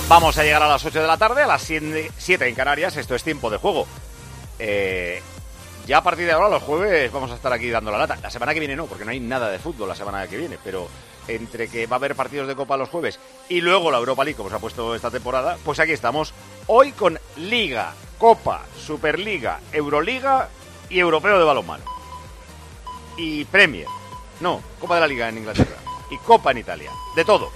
Vamos a llegar a las 8 de la tarde, a las 7 en Canarias. Esto es Tiempo de Juego. Ya a partir de ahora, los jueves, vamos a estar aquí dando la lata. La semana que viene no, porque no hay nada de fútbol la semana que viene, pero entre que va a haber partidos de Copa los jueves y luego la Europa League, como se ha puesto esta temporada, pues aquí estamos. Hoy con Liga, Copa, Superliga, Euroliga y Europeo de balonmano. Y Premier. No, Copa de la Liga en Inglaterra. Y Copa en Italia. De todo.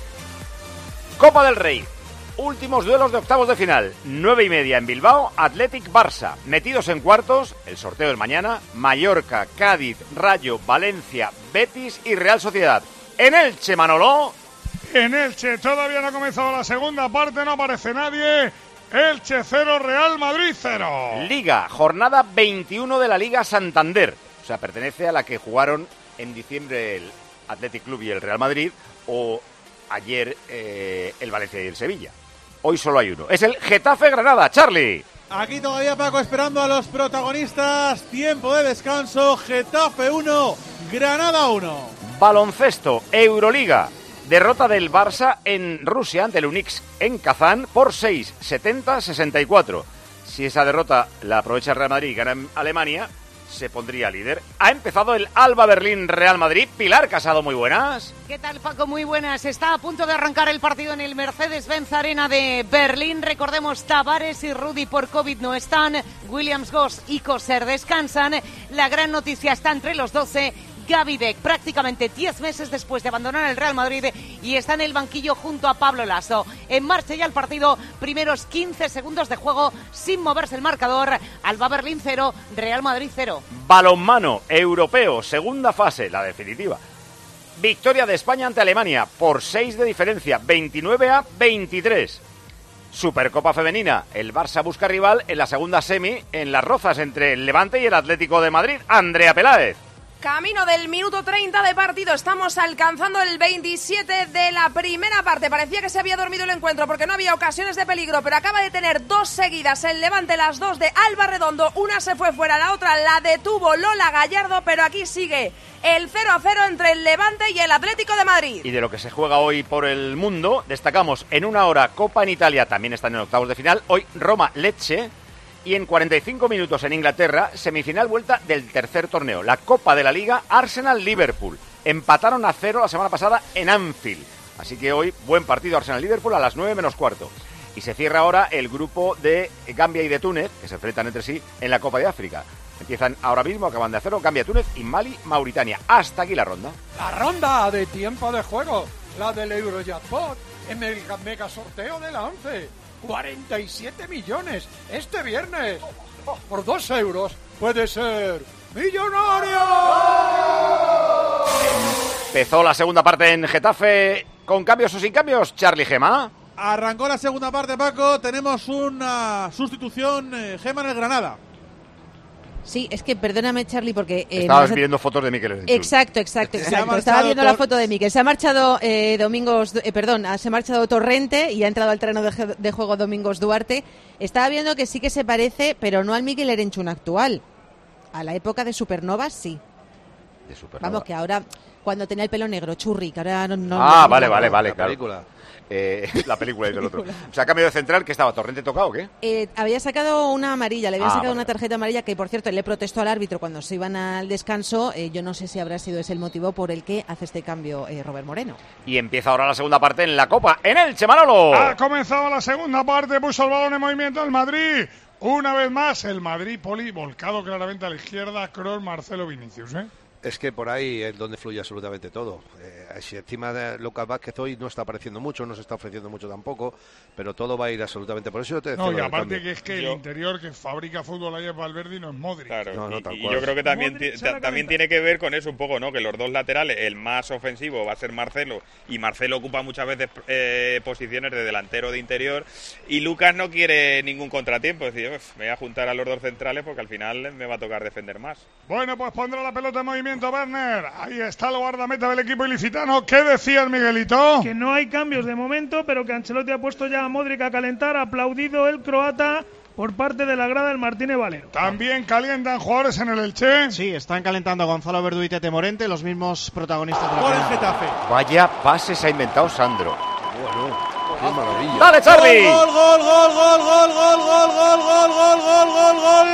Copa del Rey. Últimos duelos de octavos de final. 9:30 en Bilbao, Athletic Barça. Metidos en cuartos, el sorteo del mañana, Mallorca, Cádiz, Rayo, Valencia, Betis y Real Sociedad. En Elche, Manolo. En Elche todavía no ha comenzado la segunda parte, no aparece nadie. Elche 0, Real Madrid 0. Liga, jornada 21 de la Liga Santander. O sea, pertenece a la que jugaron en diciembre el Athletic Club y el Real Madrid, o ayer el Valencia y el Sevilla. Hoy solo hay uno. Es el Getafe-Granada. Charlie. Aquí todavía Paco esperando a los protagonistas. Tiempo de descanso. Getafe 1, Granada 1. Baloncesto, Euroliga. Derrota del Barça en Rusia ante el Unix en Kazán por 6, 70-64. Si esa derrota la aprovecha el Real Madrid y gana en Alemania, se pondría líder. Ha empezado el Alba Berlín Real Madrid. Pilar Casado, muy buenas. ¿Qué tal, Paco? Muy buenas. Está a punto de arrancar el partido en el Mercedes-Benz Arena de Berlín. Recordemos, Tavares y Rudy por COVID no están. Williams Goss y Koser descansan. La gran noticia está entre los 12. Gaby Deck, prácticamente 10 meses después de abandonar el Real Madrid, y está en el banquillo junto a Pablo Lasso. En marcha ya el partido, primeros 15 segundos de juego sin moverse el marcador. Alba Berlín 0, Real Madrid 0. Balonmano europeo, segunda fase, la definitiva. Victoria de España ante Alemania por 6 de diferencia, 29-23. Supercopa femenina, el Barça busca rival en la segunda semi en Las Rozas entre el Levante y el Atlético de Madrid. Andrea Peláez. Camino del minuto 30 de partido, estamos alcanzando el 27 de la primera parte. Parecía que se había dormido el encuentro porque no había ocasiones de peligro, pero acaba de tener dos seguidas el Levante, las dos de Alba Redondo. Una se fue fuera, la otra la detuvo Lola Gallardo, pero aquí sigue el 0-0 entre el Levante y el Atlético de Madrid. Y de lo que se juega hoy por el mundo, destacamos en una hora Copa en Italia, también están en octavos de final. Hoy Roma-Lecce. Y en 45 minutos en Inglaterra, semifinal vuelta del tercer torneo, la Copa de la Liga, Arsenal-Liverpool. Empataron a 0 la semana pasada en Anfield. Así que hoy, buen partido Arsenal-Liverpool a las 9 menos cuarto. Y se cierra ahora el grupo de Gambia y de Túnez, que se enfrentan entre sí en la Copa de África. Empiezan ahora mismo, acaban de hacerlo, Gambia, Túnez y Mali, Mauritania. Hasta aquí la ronda. La ronda de tiempo de juego, la del Eurojackpot, en el mega sorteo de la 11. 47 millones este viernes. Por 2 euros puede ser millonario. Empezó la segunda parte en Getafe, con cambios o sin cambios, Charlie Gema. Arrancó la segunda parte, Paco. Tenemos una sustitución, Gema, en el Granada. Sí, es que perdóname, Charlie, porque... Estabas viendo fotos de Mikel Erenchun. Exacto. Estaba viendo la foto de Mikel. Se ha marchado se ha marchado Torrente y ha entrado al terreno de juego Domingos Duarte. Estaba viendo que sí que se parece, pero no al Mikel Erenchun actual. A la época de Supernova, sí. De Supernova. Vamos, que ahora, cuando tenía el pelo negro, Churri, que ahora no... Vale, la claro. Película. La película y del otro. O sea, cambio de central, ¿que estaba Torrente tocado o qué? Había sacado una amarilla, le había sacado una tarjeta amarilla que, por cierto, le protestó al árbitro cuando se iban al descanso. Yo no sé si habrá sido ese el motivo por el que hace este cambio Robert Moreno. Y empieza ahora la segunda parte en la Copa, en Elche, Manolo. Ha comenzado la segunda parte, puso el balón en movimiento el Madrid. Una vez más, el Madrid, Poli, volcado claramente a la izquierda, Kroos, Marcelo, Vinicius, Es que por ahí es donde fluye absolutamente todo. Si encima de Lucas Vázquez hoy no está apareciendo mucho, no se está ofreciendo mucho tampoco, pero todo va a ir absolutamente por eso. Yo te decía y aparte que es que el interior que fabrica fútbol ahí es Valverde y no es Modric. Claro, y yo creo que también tiene que ver con eso un poco, ¿no? Que los dos laterales, el más ofensivo va a ser Marcelo, y Marcelo ocupa muchas veces posiciones de delantero, de interior, y Lucas no quiere ningún contratiempo. Es decir, me voy a juntar a los dos centrales porque al final me va a tocar defender más. Bueno, pues pondrá la pelota en movimiento Werner. Ahí está el guardameta del equipo ilicitano. ¿Qué decía el Miguelito? Que no hay cambios de momento, pero que Ancelotti ha puesto ya a Modric a calentar. Aplaudido el croata por parte de la grada del Martínez Valero. ¿También calientan jugadores en el Elche? Sí, están calentando a Gonzalo Verdú y Tete Morente, los mismos protagonistas de la por el Getafe. Vaya pase se ha inventado Sandro. Bueno. ¡Qué maravilla! ¡Dale, Charlie! ¡Gol, gol, gol, gol, gol, gol, gol, gol, gol, gol, gol, gol, gol!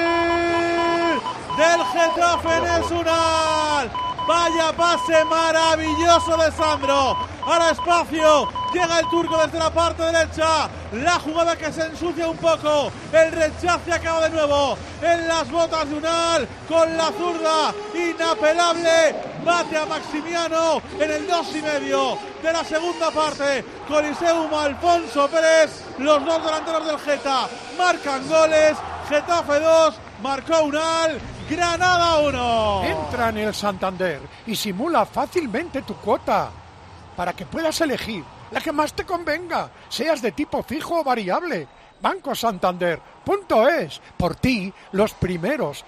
Del Getafe en el Sunal. Vaya pase maravilloso de Sandro. Ahora espacio. Llega el turco desde la parte derecha. La jugada que se ensucia un poco. El rechace acaba de nuevo en las botas de Unal. Con la zurda. Inapelable. Bate a Maximiano en el 2,5 de la segunda parte. Coliseum, Alfonso Pérez. Los dos delanteros del Geta marcan goles. Getafe 2. Marcó Unal. Granada 1. Entra en el Santander y simula fácilmente tu cuota para que puedas elegir la que más te convenga, seas de tipo fijo o variable. Banco Santander.es. Por ti, los primeros.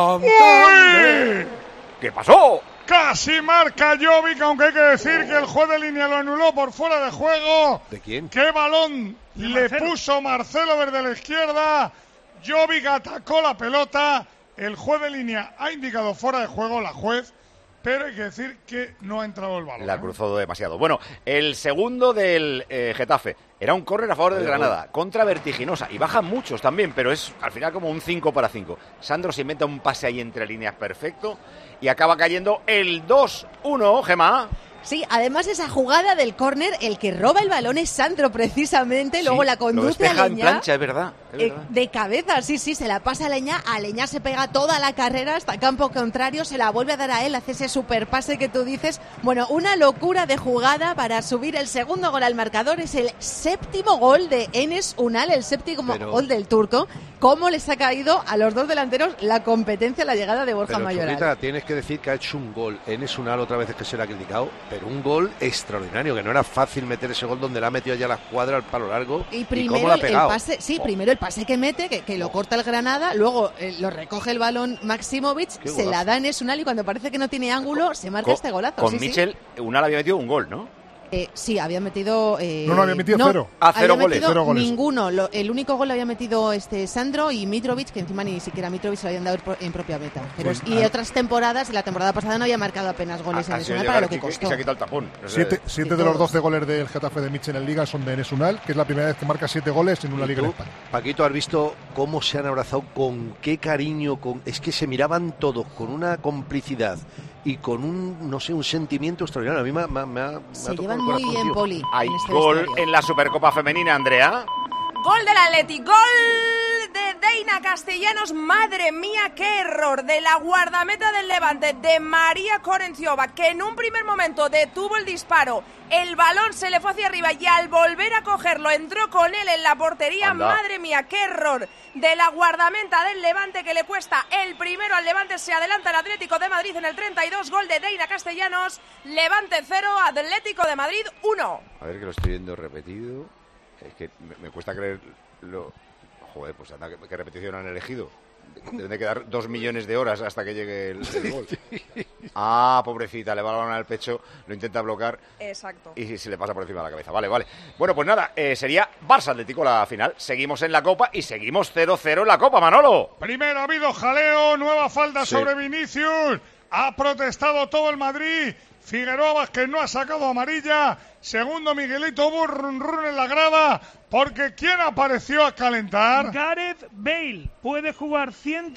Santander. ¿Qué pasó? Casi marca Jovic, aunque hay que decir que el juez de línea lo anuló por fuera de juego. ¿De quién? ¿Qué balón le puso Marcelo desde la izquierda? Jovic atacó la pelota. El juez de línea ha indicado fuera de juego, la juez, pero hay que decir que no ha entrado el balón. La cruzó demasiado. Bueno, el segundo del Getafe era un córner a favor del Granada, contra Vertiginosa, y bajan muchos también, pero es al final como un 5-5. Sandro se inventa un pase ahí entre líneas perfecto y acaba cayendo el 2-1, Gemma. Sí, además esa jugada del córner, el que roba el balón es Sandro precisamente, Sí, luego la conduce a lo despeja Leñá. en plancha, es verdad. De cabeza, sí, se la pasa a Leñá se pega toda la carrera hasta campo contrario, se la vuelve a dar a él, hace ese superpase que tú dices. Bueno, una locura de jugada para subir el segundo gol al marcador, es el séptimo gol de Enes Unal, el séptimo gol del turco. ¿Cómo les ha caído a los dos delanteros la competencia, la llegada de Borja Mayoral? Churrita, tienes que decir que ha hecho un gol. Enes Unal otra vez es que se le ha criticado, pero un gol extraordinario, que no era fácil meter ese gol donde la ha metido ya la escuadra al palo largo. Y primero cómo la ha pegado. primero el pase que mete, que lo corta el Granada, luego lo recoge el balón Maximovic, se la da en Enes Unal y cuando parece que no tiene ángulo se marca este golazo. Con Michel, Unal había metido un gol, ¿no? Sí, había metido... no había metido cero. Cero goles. Cero goles. Ninguno. El único gol lo había metido Sandro y Mitrovic, que encima ni siquiera Mitrovic se lo habían dado en propia meta. Pero, y otras temporadas, la temporada pasada no había marcado apenas goles en Enes Unal para lo que costó. Y se ha quitado el tapón. Siete de los 12 goles del Getafe de Michel en Liga son de Enes Unal, que es la primera vez que marca 7 goles en una Liga en España. Paquito, ¿has visto cómo se han abrazado? Con qué cariño. Es que se miraban todos con una complicidad y con un, no sé, un sentimiento extraordinario. A mí me ha se llevan muy bien, Poli. Hay gol en la Supercopa Femenina, Andrea. Gol del Athletic, gol de Deina Castellanos. Madre mía, qué error de la guardameta del Levante, de María Korenciova, que en un primer momento detuvo el disparo, el balón se le fue hacia arriba y al volver a cogerlo entró con él en la portería. Anda. Madre mía, qué error de la guardameta del Levante, que le cuesta el primero al Levante. Se adelanta el Atlético de Madrid en el 32, gol de Deina Castellanos. Levante 0, Atlético de Madrid 1. A ver, que lo estoy viendo repetido. Es que me cuesta creerlo. Joder, pues anda, ¿qué repetición han elegido? Deben de quedar 2 millones de horas hasta que llegue el gol. Ah, pobrecita, le va la balón al pecho, lo intenta bloquear. Exacto. Y se le pasa por encima de la cabeza. Vale. Bueno, pues nada, sería Barça Atlético la final. Seguimos en la Copa y seguimos 0-0 en la Copa, Manolo. Primero ha habido jaleo, nueva falta sobre Vinicius. Ha protestado todo el Madrid. Figueroa Vázquez no ha sacado amarilla. Segundo, Miguelito Burrun en la grada. Porque ¿quién apareció a calentar? Gareth Bale puede jugar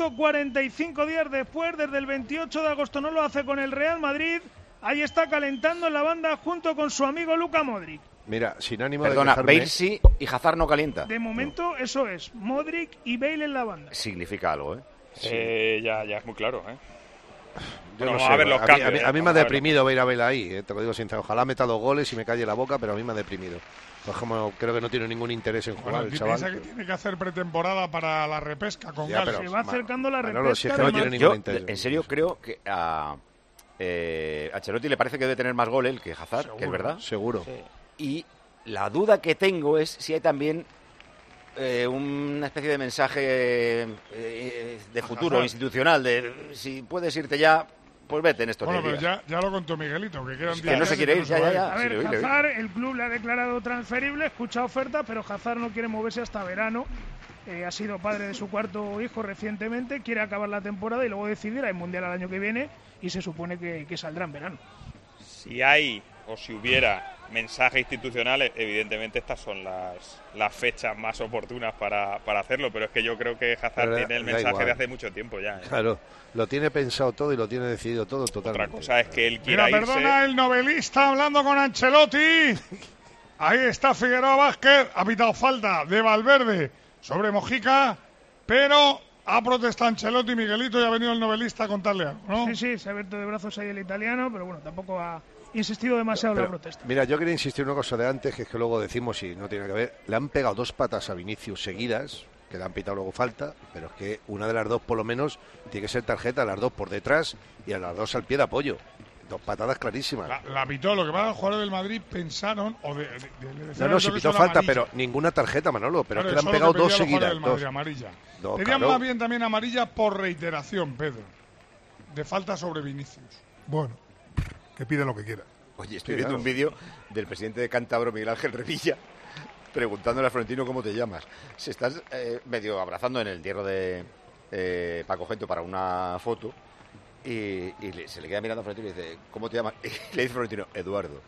145 días después. Desde el 28 de agosto no lo hace con el Real Madrid. Ahí está calentando en la banda junto con su amigo Luka Modric. Mira, sin ánimo Perdona, de dejarme... Bale sí y Hazard no calienta. De momento eso es, Modric y Bale en la banda. Significa algo, ¿eh? Sí. Ya es muy claro, ¿eh? Yo bueno, no vamos sé, a ver los cambios. a mí me ha deprimido ver a Bale ahí, te lo digo sincero. Ojalá meta 2 goles y me calle la boca, pero a mí me ha deprimido. Pues como creo que no tiene ningún interés en jugar, el chaval. Piensa que tiene que hacer pretemporada para la repesca con Gales. Se va acercando la repesca. No, si es que no tiene ningún interés. En serio creo que a Ancelotti le parece que debe tener más gol él que Hazard, seguro, que es verdad. Seguro. Sí. Y la duda que tengo es si hay también una especie de mensaje de futuro institucional, de si puedes irte ya, pues vete en estos días. Bueno, pero ya lo contó Miguelito, que quedan días. Que no se quiere ir, ya. A ver, Hazard, el club le ha declarado transferible, escucha oferta, pero Hazard no quiere moverse hasta verano. Ha sido padre de su 4º hijo recientemente, quiere acabar la temporada y luego decidir. Hay Mundial al año que viene y se supone que saldrá en verano. Si hay o si hubiera mensaje institucional, evidentemente estas son las fechas más oportunas para hacerlo, pero es que yo creo que Hazard tiene el mensaje de hace mucho tiempo ya. Claro, lo tiene pensado todo y lo tiene decidido todo totalmente. Otra cosa es que él quiera irse. Perdona, el novelista hablando con Ancelotti. Ahí está Figueroa Vázquez, ha pitado falta de Valverde sobre Mojica, pero ha protestado Ancelotti, Miguelito, y ha venido el novelista a contarle algo, ¿no? Sí, se ha abierto de brazos ahí el italiano, pero bueno, tampoco ha insistido demasiado en la protesta. Mira, yo quería insistir en una cosa de antes, que es que luego decimos, y no tiene que ver, le han pegado 2 patas a Vinicius seguidas, que le han pitado luego falta, pero es que una de las 2 por lo menos tiene que ser tarjeta, las 2 por detrás y a las 2 al pie de apoyo. 2 patadas clarísimas. La pitó, lo que pasa, los jugadores del Madrid pensaron... No, si pitó falta, pero ninguna tarjeta, Manolo, pero es que le han pegado 2 seguidas. Amarilla. Pedían más bien también amarilla por reiteración, Pedro, de falta sobre Vinicius. Bueno, que pide lo que quiera. Oye, estoy viendo un vídeo del presidente de Cántabro, Miguel Ángel Revilla, preguntándole a Florentino cómo te llamas. Se estás medio abrazando en el entierro de Paco Gento para una foto y se le queda mirando a Florentino y dice, ¿cómo te llamas? Y le dice Florentino, Eduardo.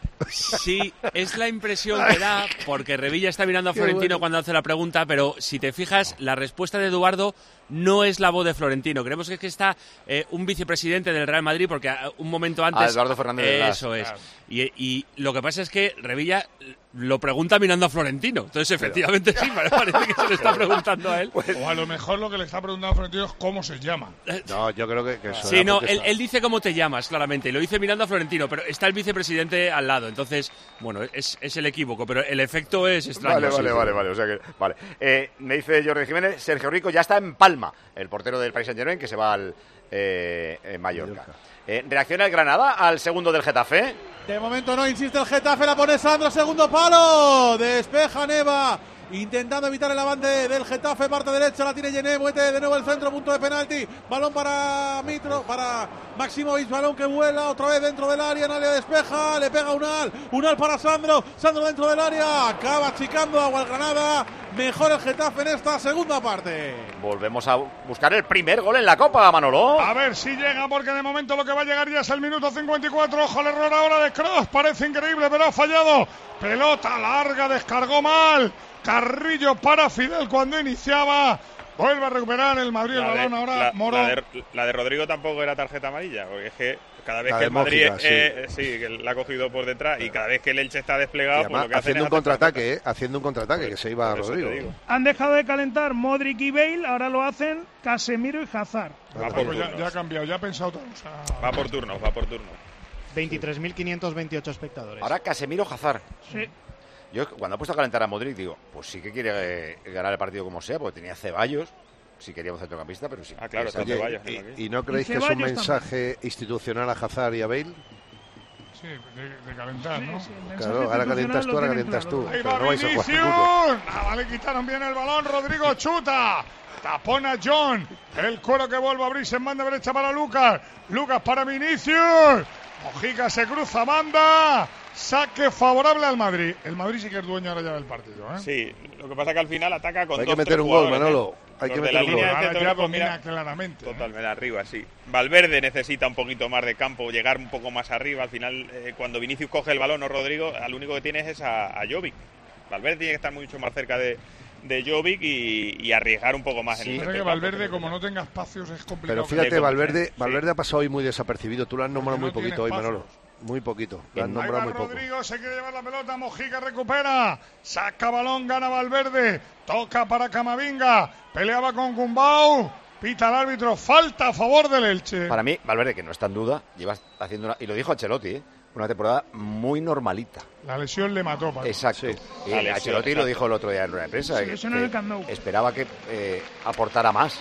Sí, es la impresión que da, porque Revilla está mirando a Florentino cuando hace la pregunta, pero si te fijas, la respuesta de Eduardo no es la voz de Florentino. Creemos que es que está un vicepresidente del Real Madrid, porque un momento antes... Eduardo Fernández de Blas. Eso es. Claro. Y lo que pasa es que Revilla lo pregunta mirando a Florentino. Entonces, efectivamente, sí, parece que se le está preguntando a él. O a lo mejor lo que le está preguntando a Florentino es cómo se llama. No, yo creo que eso... Sí, no, él dice cómo te llamas, claramente, y lo dice mirando a Florentino, pero está el vicepresidente al lado. Entonces, bueno, es el equívoco, pero el efecto es extraño. Vale. O sea que, vale. Me dice Jordi Jiménez, Sergio Rico ya está en Palma, el portero del Paris Saint-Germain, que se va al Mallorca. ¿Reacciona el Granada al segundo del Getafe? De momento no, insiste el Getafe, la pone Sandro, segundo palo, despeja Neva, intentando evitar el avance del Getafe, parte derecha, la tiene Yené, mete de nuevo el centro, punto de penalti, balón para Maximovic, balón que vuela, otra vez dentro del área, Nalia despeja, le pega Unal para Sandro dentro del área, acaba achicando agua al Granada, mejor el Getafe en esta segunda parte. Volvemos a buscar el primer gol en la Copa, Manolo. A ver si llega, porque de momento lo que va a llegar ya es el minuto 54, ojo al error ahora de Kroos, parece increíble, pero ha fallado, pelota larga, descargó mal, Carrillo para Fidel cuando iniciaba. Vuelve a recuperar el Madrid el balón ahora. Moro. La de Rodrigo tampoco era tarjeta amarilla, porque es que cada vez que el Madrid que la ha cogido por detrás y cada vez que el Elche está desplegado, además, pues haciendo un contraataque, que se iba a Rodrigo. Han dejado de calentar Modric y Bale, ahora lo hacen Casemiro y Hazard. Ya ha cambiado, ya ha pensado otra cosa. Va por turnos. 23.528 espectadores. Ahora Casemiro, Hazard. Sí. Yo cuando he puesto a calentar a Modric digo, pues sí que quiere ganar el partido como sea, porque tenía Ceballos, si queríamos centrocampista, pero sí. Claro, Ceballos. ¿Y no creéis que es un mensaje institucional a Hazard y a Bale? Sí, de calentar, ¿no? Sí, claro, ahora calientas tú. Ahí va Vinicius. Le quitaron bien el balón, Rodrigo chuta. Tapona John. El cuero que vuelve a abrirse en banda derecha para Lucas. Lucas para Vinicius. Mojica se cruza banda. Saque favorable al Madrid. El Madrid sí que es dueño ahora ya del partido, ¿eh? Sí, lo que pasa es que al final ataca con hay que meter un gol, Manolo. Hay que meter un gol. Claramente. Totalmente arriba, sí. Valverde necesita un poquito más de campo, llegar un poco más arriba. Al final, cuando Vinicius coge el balón o Rodrigo, al único que tienes es a Jovic. Valverde tiene que estar mucho más cerca de Jovic y arriesgar un poco más. Sí, en el que Valverde, como no tenga espacios, es complicado. Pero fíjate, Valverde ha pasado hoy muy desapercibido. Tú lo has nombrado muy poquito hoy, Manolo. Muy poquito. Lo han nombrado muy poco. Rodrigo se quiere llevar la pelota. Mojica recupera. Saca balón, gana Valverde. Toca para Camavinga. Peleaba con Gumbau. Pita el árbitro. Falta a favor del Elche. Para mí, Valverde, que no está en duda, lleva haciendo y lo dijo Ancelotti, una temporada muy normalita. La lesión le mató. Exacto. Sí. Y Ancelotti lo dijo el otro día en rueda de prensa. Sí, eso no es el Camp Nou. Esperaba que aportara más.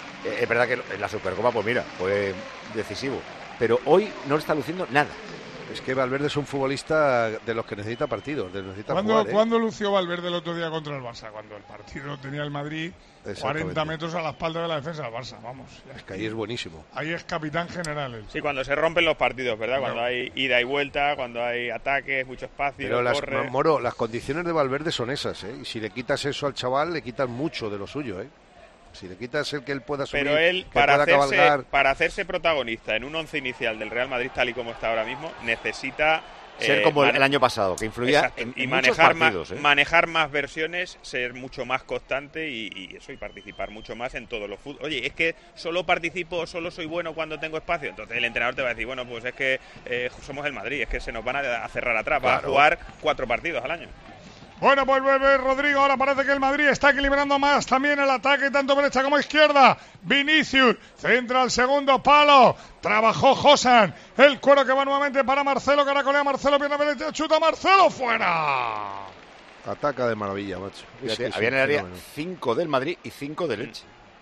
Es verdad que en la Supercopa, pues mira, fue decisivo. Pero hoy no le está luciendo nada. Es que Valverde es un futbolista de los que necesita partidos, ¿Cuándo lució Valverde el otro día contra el Barça? Cuando el partido tenía el Madrid 40 metros a la espalda de la defensa del Barça, vamos. Es que ahí es buenísimo. Ahí es capitán general. Sí, cuando se rompen los partidos, ¿verdad? Cuando hay ida y vuelta, cuando hay ataques, mucho espacio, pero Moro, las condiciones de Valverde son esas, ¿eh? Y si le quitas eso al chaval, le quitas mucho de lo suyo, ¿eh? Si le quitas el que él pueda subir, pero él, para hacerse protagonista en un once inicial del Real Madrid tal y como está ahora mismo, necesita ser como el año pasado, que influía en muchos partidos. Manejar más versiones, ser mucho más constante y participar mucho más en todos los fútbol. Oye, es que solo soy bueno cuando tengo espacio. Entonces el entrenador te va a decir, bueno, pues es que somos el Madrid, es que se nos van a cerrar atrás, claro. Va a jugar 4 partidos al año. Bueno, pues vuelve Rodrigo. Ahora parece que el Madrid está equilibrando más también el ataque, tanto derecha como izquierda. Vinicius centra al segundo palo. Trabajó Josan. El cuero que va nuevamente para Marcelo. Caracolea Marcelo. Pierna derecha. Chuta Marcelo. ¡Fuera! Ataca de maravilla, macho. Había en el área 5 del Madrid y 5 del Elche.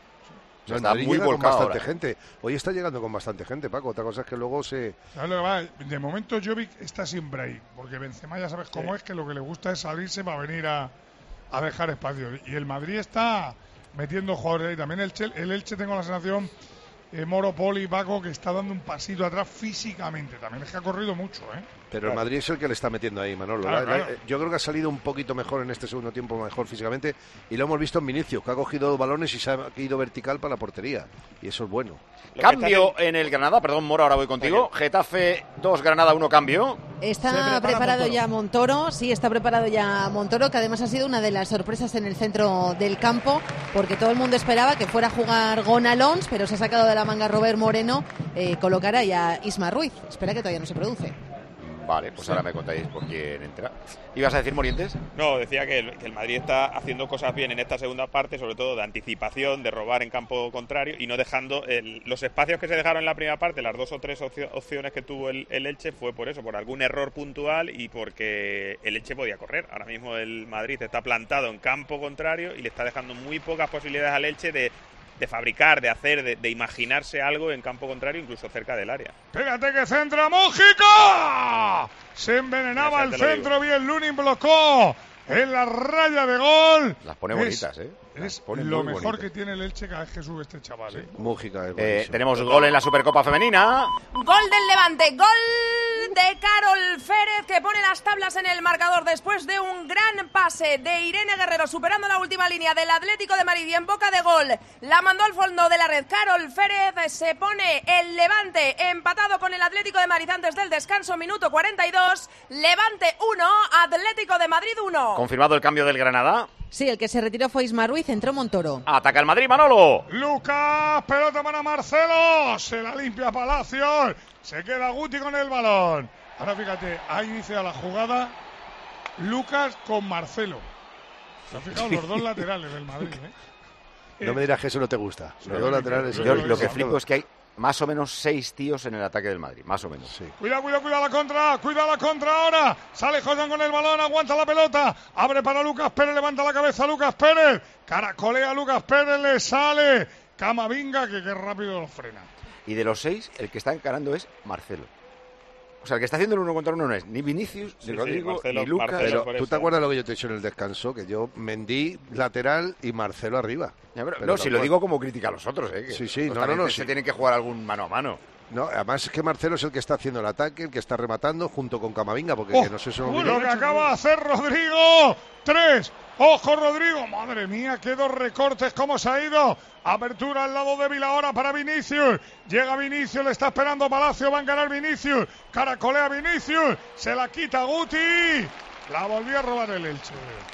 O sea, está muy volcado con bastante gente. Hoy está llegando con bastante gente, Paco. Otra cosa es que luego se... ¿Sabes lo que va? De momento Jovic está siempre ahí, porque Benzema ya sabes cómo es, que lo que le gusta es salirse para venir a dejar espacio. Y el Madrid está metiendo jugadores ahí. También el Elche tengo la sensación, Moro, Poli, Paco, que está dando un pasito atrás físicamente. También es que ha corrido mucho, ¿eh? Pero el Madrid es el que le está metiendo ahí, Manolo. Claro. Yo creo que ha salido un poquito mejor en este segundo tiempo, mejor físicamente, y lo hemos visto en Vinicius, que ha cogido balones y se ha ido vertical para la portería, y eso es bueno. Cambio en el Granada, perdón, Mora, ahora voy contigo. Getafe 2, Granada 1, cambio. Está preparado ya Montoro, sí, está preparado ya Montoro, que además ha sido una de las sorpresas en el centro del campo, porque todo el mundo esperaba que fuera a jugar Gonalons, pero se ha sacado de la manga Robert Moreno, colocará ya Isma Ruiz. Espera que todavía no se produce. Vale, pues ahora me contáis por quién entra. ¿Ibas a decir, Morientes? No, decía que el Madrid está haciendo cosas bien en esta segunda parte, sobre todo de anticipación, de robar en campo contrario y no dejando los espacios que se dejaron en la primera parte, las 2 o 3 opciones que tuvo el Elche, fue por eso, por algún error puntual y porque el Elche podía correr. Ahora mismo el Madrid está plantado en campo contrario y le está dejando muy pocas posibilidades al Elche de fabricar, de hacer, de imaginarse algo en campo contrario, incluso cerca del área. Espérate que centra Mójica. Se envenenaba el centro, bien Lunin blocó en la raya de gol. Las pone bonitas, Es lo mejor bonitas que tiene el Elche cada vez que sube este chaval. Sí. Mújica es tenemos gol en la Supercopa Femenina. Gol del Levante, gol de Carol Férez, que pone las tablas en el marcador después de un gran pase de Irene Guerrero superando la última línea del Atlético de Madrid y en boca de gol la mandó al fondo de la red Carol Férez. Se pone el Levante empatado con el Atlético de Madrid antes del descanso, minuto 42. Levante 1, Atlético de Madrid 1. Confirmado el cambio del Granada. Sí, el que se retiró fue Isma Ruiz, entró Montoro. Ataca el Madrid, Manolo. Lucas, pelota para Marcelo, se la limpia Palacios, se queda Guti con el balón. Ahora fíjate, ahí inicia la jugada Lucas con Marcelo. ¿Se han fijado los dos laterales del Madrid? No me dirás que eso no te gusta. Los dos laterales. Yo lo que flipo es que hay más o menos 6 tíos en el ataque del Madrid, más o menos. Sí. Cuidado la contra ahora. Sale Josan con el balón, aguanta la pelota, abre para Lucas Pérez, levanta la cabeza Lucas Pérez, caracolea Lucas Pérez, le sale Camavinga, que rápido lo frena. Y de los 6, el que está encarando es Marcelo. O sea, el que está haciendo el 1 contra 1 no es ni Vinicius, ni Rodrigo, Marcelo, ni Lucas. Pero tú te acuerdas lo que yo te he dicho en el descanso, que yo Mendy lateral y Marcelo arriba. No, si lo digo como crítica a los otros, ¿eh? Sí, sí, no. Se tienen que jugar algún mano a mano. No, además es que Marcelo es el que está haciendo el ataque, el que está rematando junto con Camavinga, porque que no sé si lo que acaba de hacer Rodrigo. 3. Ojo Rodrigo, madre mía, qué 2 recortes, cómo se ha ido. Apertura al lado débil ahora para Vinicius. Llega Vinicius, le está esperando Palacio, va a ganar Vinicius. Caracolea Vinicius, se la quita Guti. La volvió a robar el Elche.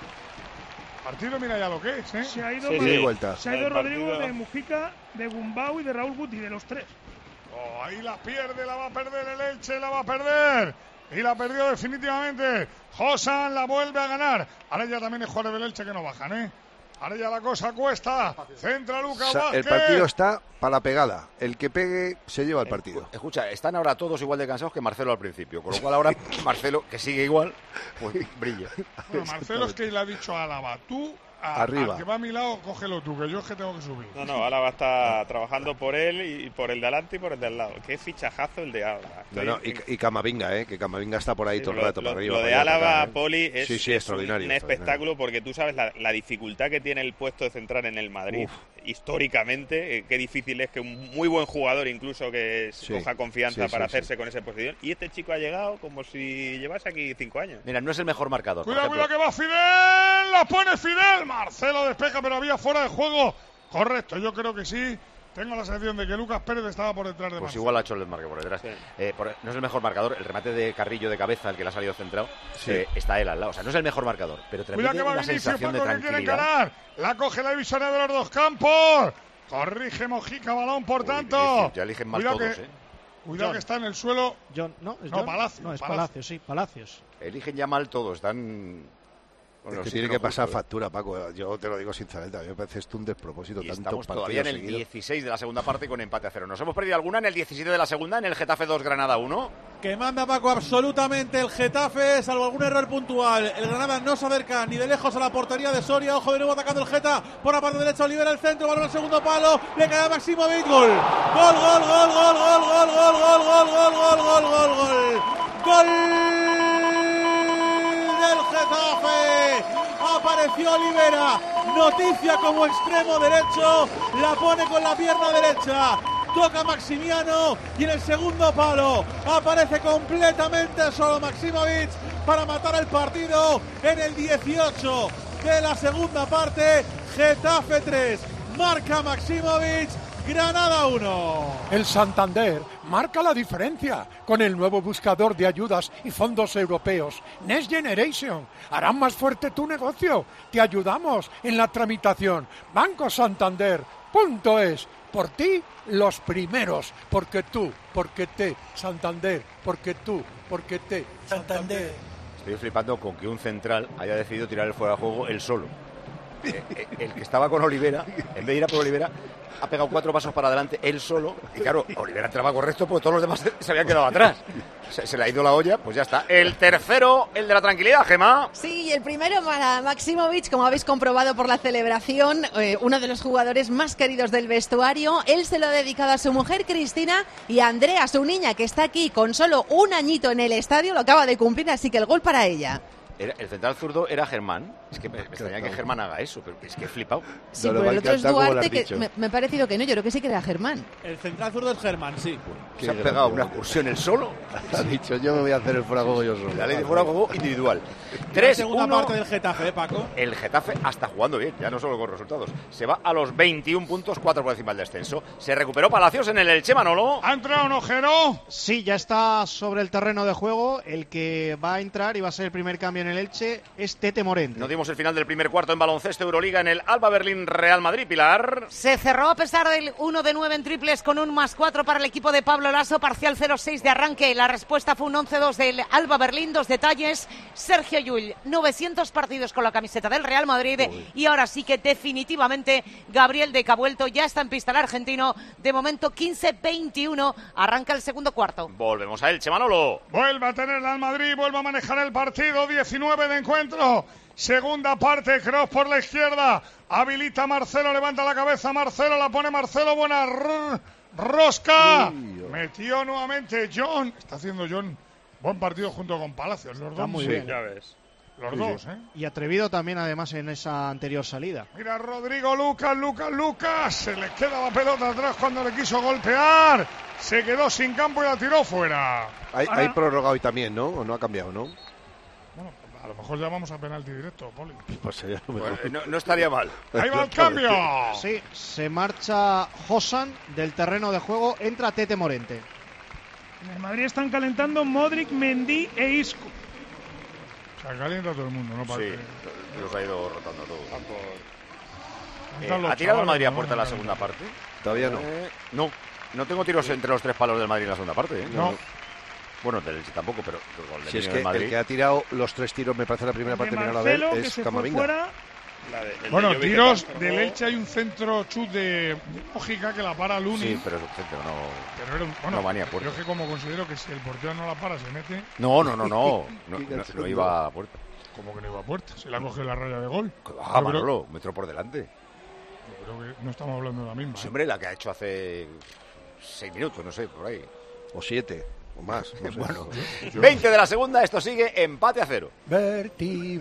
Partido, mira ya lo que es, ¿eh? Se ha ido, se ha ido Rodrigo, de Mujica, de Gumbau y de Raúl Guti, de los 3. Ahí la pierde, la va a perder el Elche, la va a perder. Y la perdió definitivamente. Josan la vuelve a ganar. Ahora ya también es jugador del Elche que no bajan, ¿eh? Ahora ya la cosa cuesta. Centra Lucas Vázquez. El partido está para la pegada. El que pegue se lleva el partido. Escucha, están ahora todos igual de cansados que Marcelo al principio. Con lo cual ahora Marcelo, que sigue igual, pues brilla. Bueno, Marcelo es que le ha dicho a Álava, tú arriba. Al que va a mi lado, cógelo tú, que yo es que tengo que subir. No, Álava está trabajando por él y por el de adelante y por el de al lado. Qué fichajazo el de Álava. Y Camavinga, que Camavinga está por ahí todo el rato para arriba. Lo de Álava, Poli, es extraordinario. Un espectáculo, porque tú sabes la dificultad que tiene el puesto de central en el Madrid. Históricamente, qué difícil es que un muy buen jugador incluso que coja confianza para hacerse con esa posición. Y este chico ha llegado como si llevase aquí 5 años. Mira, no es el mejor marcador. Cuidado que va Fidel, la pone Fidel. Marcelo despeja, pero había fuera de juego. Correcto, yo creo que sí. Tengo la sensación de que Lucas Pérez estaba por detrás de Pues Marcelo. igual ha hecho el desmarque por detrás. No es el mejor marcador. El remate de Carrillo de cabeza, el que le ha salido centrado, está él al lado. O sea, no es el mejor marcador, pero Cuidado que va una Vinicius, sensación Paco, de que quiere tranquilidad. encarar. La coge la divisoria de los dos campos. Corrige Mojica, balón por tanto. Vinicius, ya eligen mal Cuidado todos, que, Cuidado que está en el suelo. Palacios. No, es Palacios. Eligen ya mal todos. Están... Es que tiene que pasar factura, Paco. Yo te lo digo sinceramente, a mí me parece esto un despropósito. Y tantos estamos partidos todavía en el seguidos. 16 de la segunda parte con empate a 0. ¿Nos hemos perdido alguna en el 17 de la segunda, en el Getafe 2, Granada 1? Que manda, Paco, absolutamente el Getafe, salvo algún error puntual. El Granada no se acerca ni de lejos a la portería de Soria. Ojo de nuevo atacando el Geta por la parte derecha. Libera el centro, balón al segundo palo. Le cae a Maximovic. Gol. Gol, gol, gol, gol, gol, gol, gol, gol, gol, gol, gol, gol, gol, gol. Gol del Getafe. Apareció Olivera, noticia como extremo derecho, la pone con la pierna derecha, toca Maximiano y en el segundo palo aparece completamente solo Maximovic para matar el partido en el 18 de la segunda parte. Getafe 3, marca Maximovic, Granada 1. El Santander marca la diferencia con el nuevo buscador de ayudas y fondos europeos Next Generation. Harán más fuerte tu negocio. Te ayudamos en la tramitación. Banco Santander.es. Por ti, los primeros. Porque tú, porque te. Santander, porque tú, porque te. Santander. Estoy flipando con que un central haya decidido tirar el fuera de juego él solo. El que estaba con Olivera, en vez de ir a por Olivera, ha pegado 4 pasos para adelante él solo. Y claro, Olivera entraba correcto porque todos los demás se habían quedado atrás. Se le ha ido la olla, pues ya está. El tercero, el de la tranquilidad, Gemma. Sí, y el primero para Maximovic, como habéis comprobado por la celebración, uno de los jugadores más queridos del vestuario. Él se lo ha dedicado a su mujer Cristina y a Andrea, su niña, que está aquí con solo un añito en el estadio, lo acaba de cumplir, así que el gol para ella. El central zurdo era Germán. Es que me extraña que Germán haga eso, pero es que he flipado. Sí, pero el otro es Duarte, que me ha parecido que no, yo creo que sí que era Germán. El central zurdo es Germán, sí. Se ha pegado una excursión él solo. Ha dicho, yo me voy a hacer el fuera de juego yo solo. La ley de fuera de juego individual. La segunda parte del Getafe, Paco. El Getafe está jugando bien, ya no solo con resultados. Se va a los 21 puntos, 4 por encima del descenso. Se recuperó Palacios en el Elche, Manolo. ¿Ha entrado un ojero? Sí, ya está sobre el terreno de juego. El que va a entrar y va a ser el primer cambio en el Elche es Tete Morente. No dimos el final del primer cuarto en baloncesto Euroliga en el Alba Berlín Real Madrid, Pilar. Se cerró a pesar del 1 de 9 en triples con un +4 para el equipo de Pablo Lasso, parcial 0-6 de arranque. La respuesta fue un 11-2 del Alba Berlín. 2 detalles: Sergio Llull, 900 partidos con la camiseta del Real Madrid. Y ahora sí que definitivamente Gabriel Deca ha vuelto, ya está en pista el argentino. De momento 15-21, arranca el segundo cuarto. Volvemos a Elche, Manolo. Vuelve a tener al Madrid, vuelve a manejar el partido. 19 de encuentro. Segunda parte, Kroos por la izquierda. Habilita Marcelo, levanta la cabeza Marcelo, la pone Marcelo, buena rosca. Metió nuevamente John. Está haciendo John buen partido junto con Palacios. Los dos muy bien. Ya ves. Los dos, ¿eh? Y atrevido también, además, en esa anterior salida. Mira, Rodrigo Lucas. Se le queda la pelota atrás cuando le quiso golpear. Se quedó sin campo y la tiró fuera. Hay prórroga hoy también, ¿no? ¿O no ha cambiado, no? Bueno, a lo mejor ya vamos a penalti directo, Poli. Pues sería lo mejor. No estaría mal. Ahí va el cambio. Sí, se marcha Josan del terreno de juego. Entra Tete Morente. En el Madrid están calentando Modric, Mendy e Isco. O sea, calienta todo el mundo, ¿no? Sí, los ha ido rotando todos. Los ¿Ha tirado el Madrid a chavales, puerta en ¿no? la segunda parte? Todavía no. No tengo tiros entre los 3 palos del Madrid en la segunda parte, ¿eh? No. Bueno, del Elche tampoco, pero el Si es del que Madrid. el que ha tirado los 3 tiros, me parece la primera parte, De mira la de él, Marcelo, que es se fue Camavinga. fuera. Bueno, tiros del Elche, hay un centro chut de Mójica que la para Luni. Sí, pero es un centro, no. Pero era un, no venía a puerta. Yo es que como considero que si el portero no la para, se mete. No iba a puerta. Como que no iba a puerta, se la coge la raya de gol. Ah, Manolo, metro por delante. Yo creo que no estamos hablando de la misma. Sí, hombre, la que ha hecho hace 6 minutos, no sé, por ahí. O 7, o más. No sé. Bueno, 20 de la segunda, esto sigue empate a 0. Berti.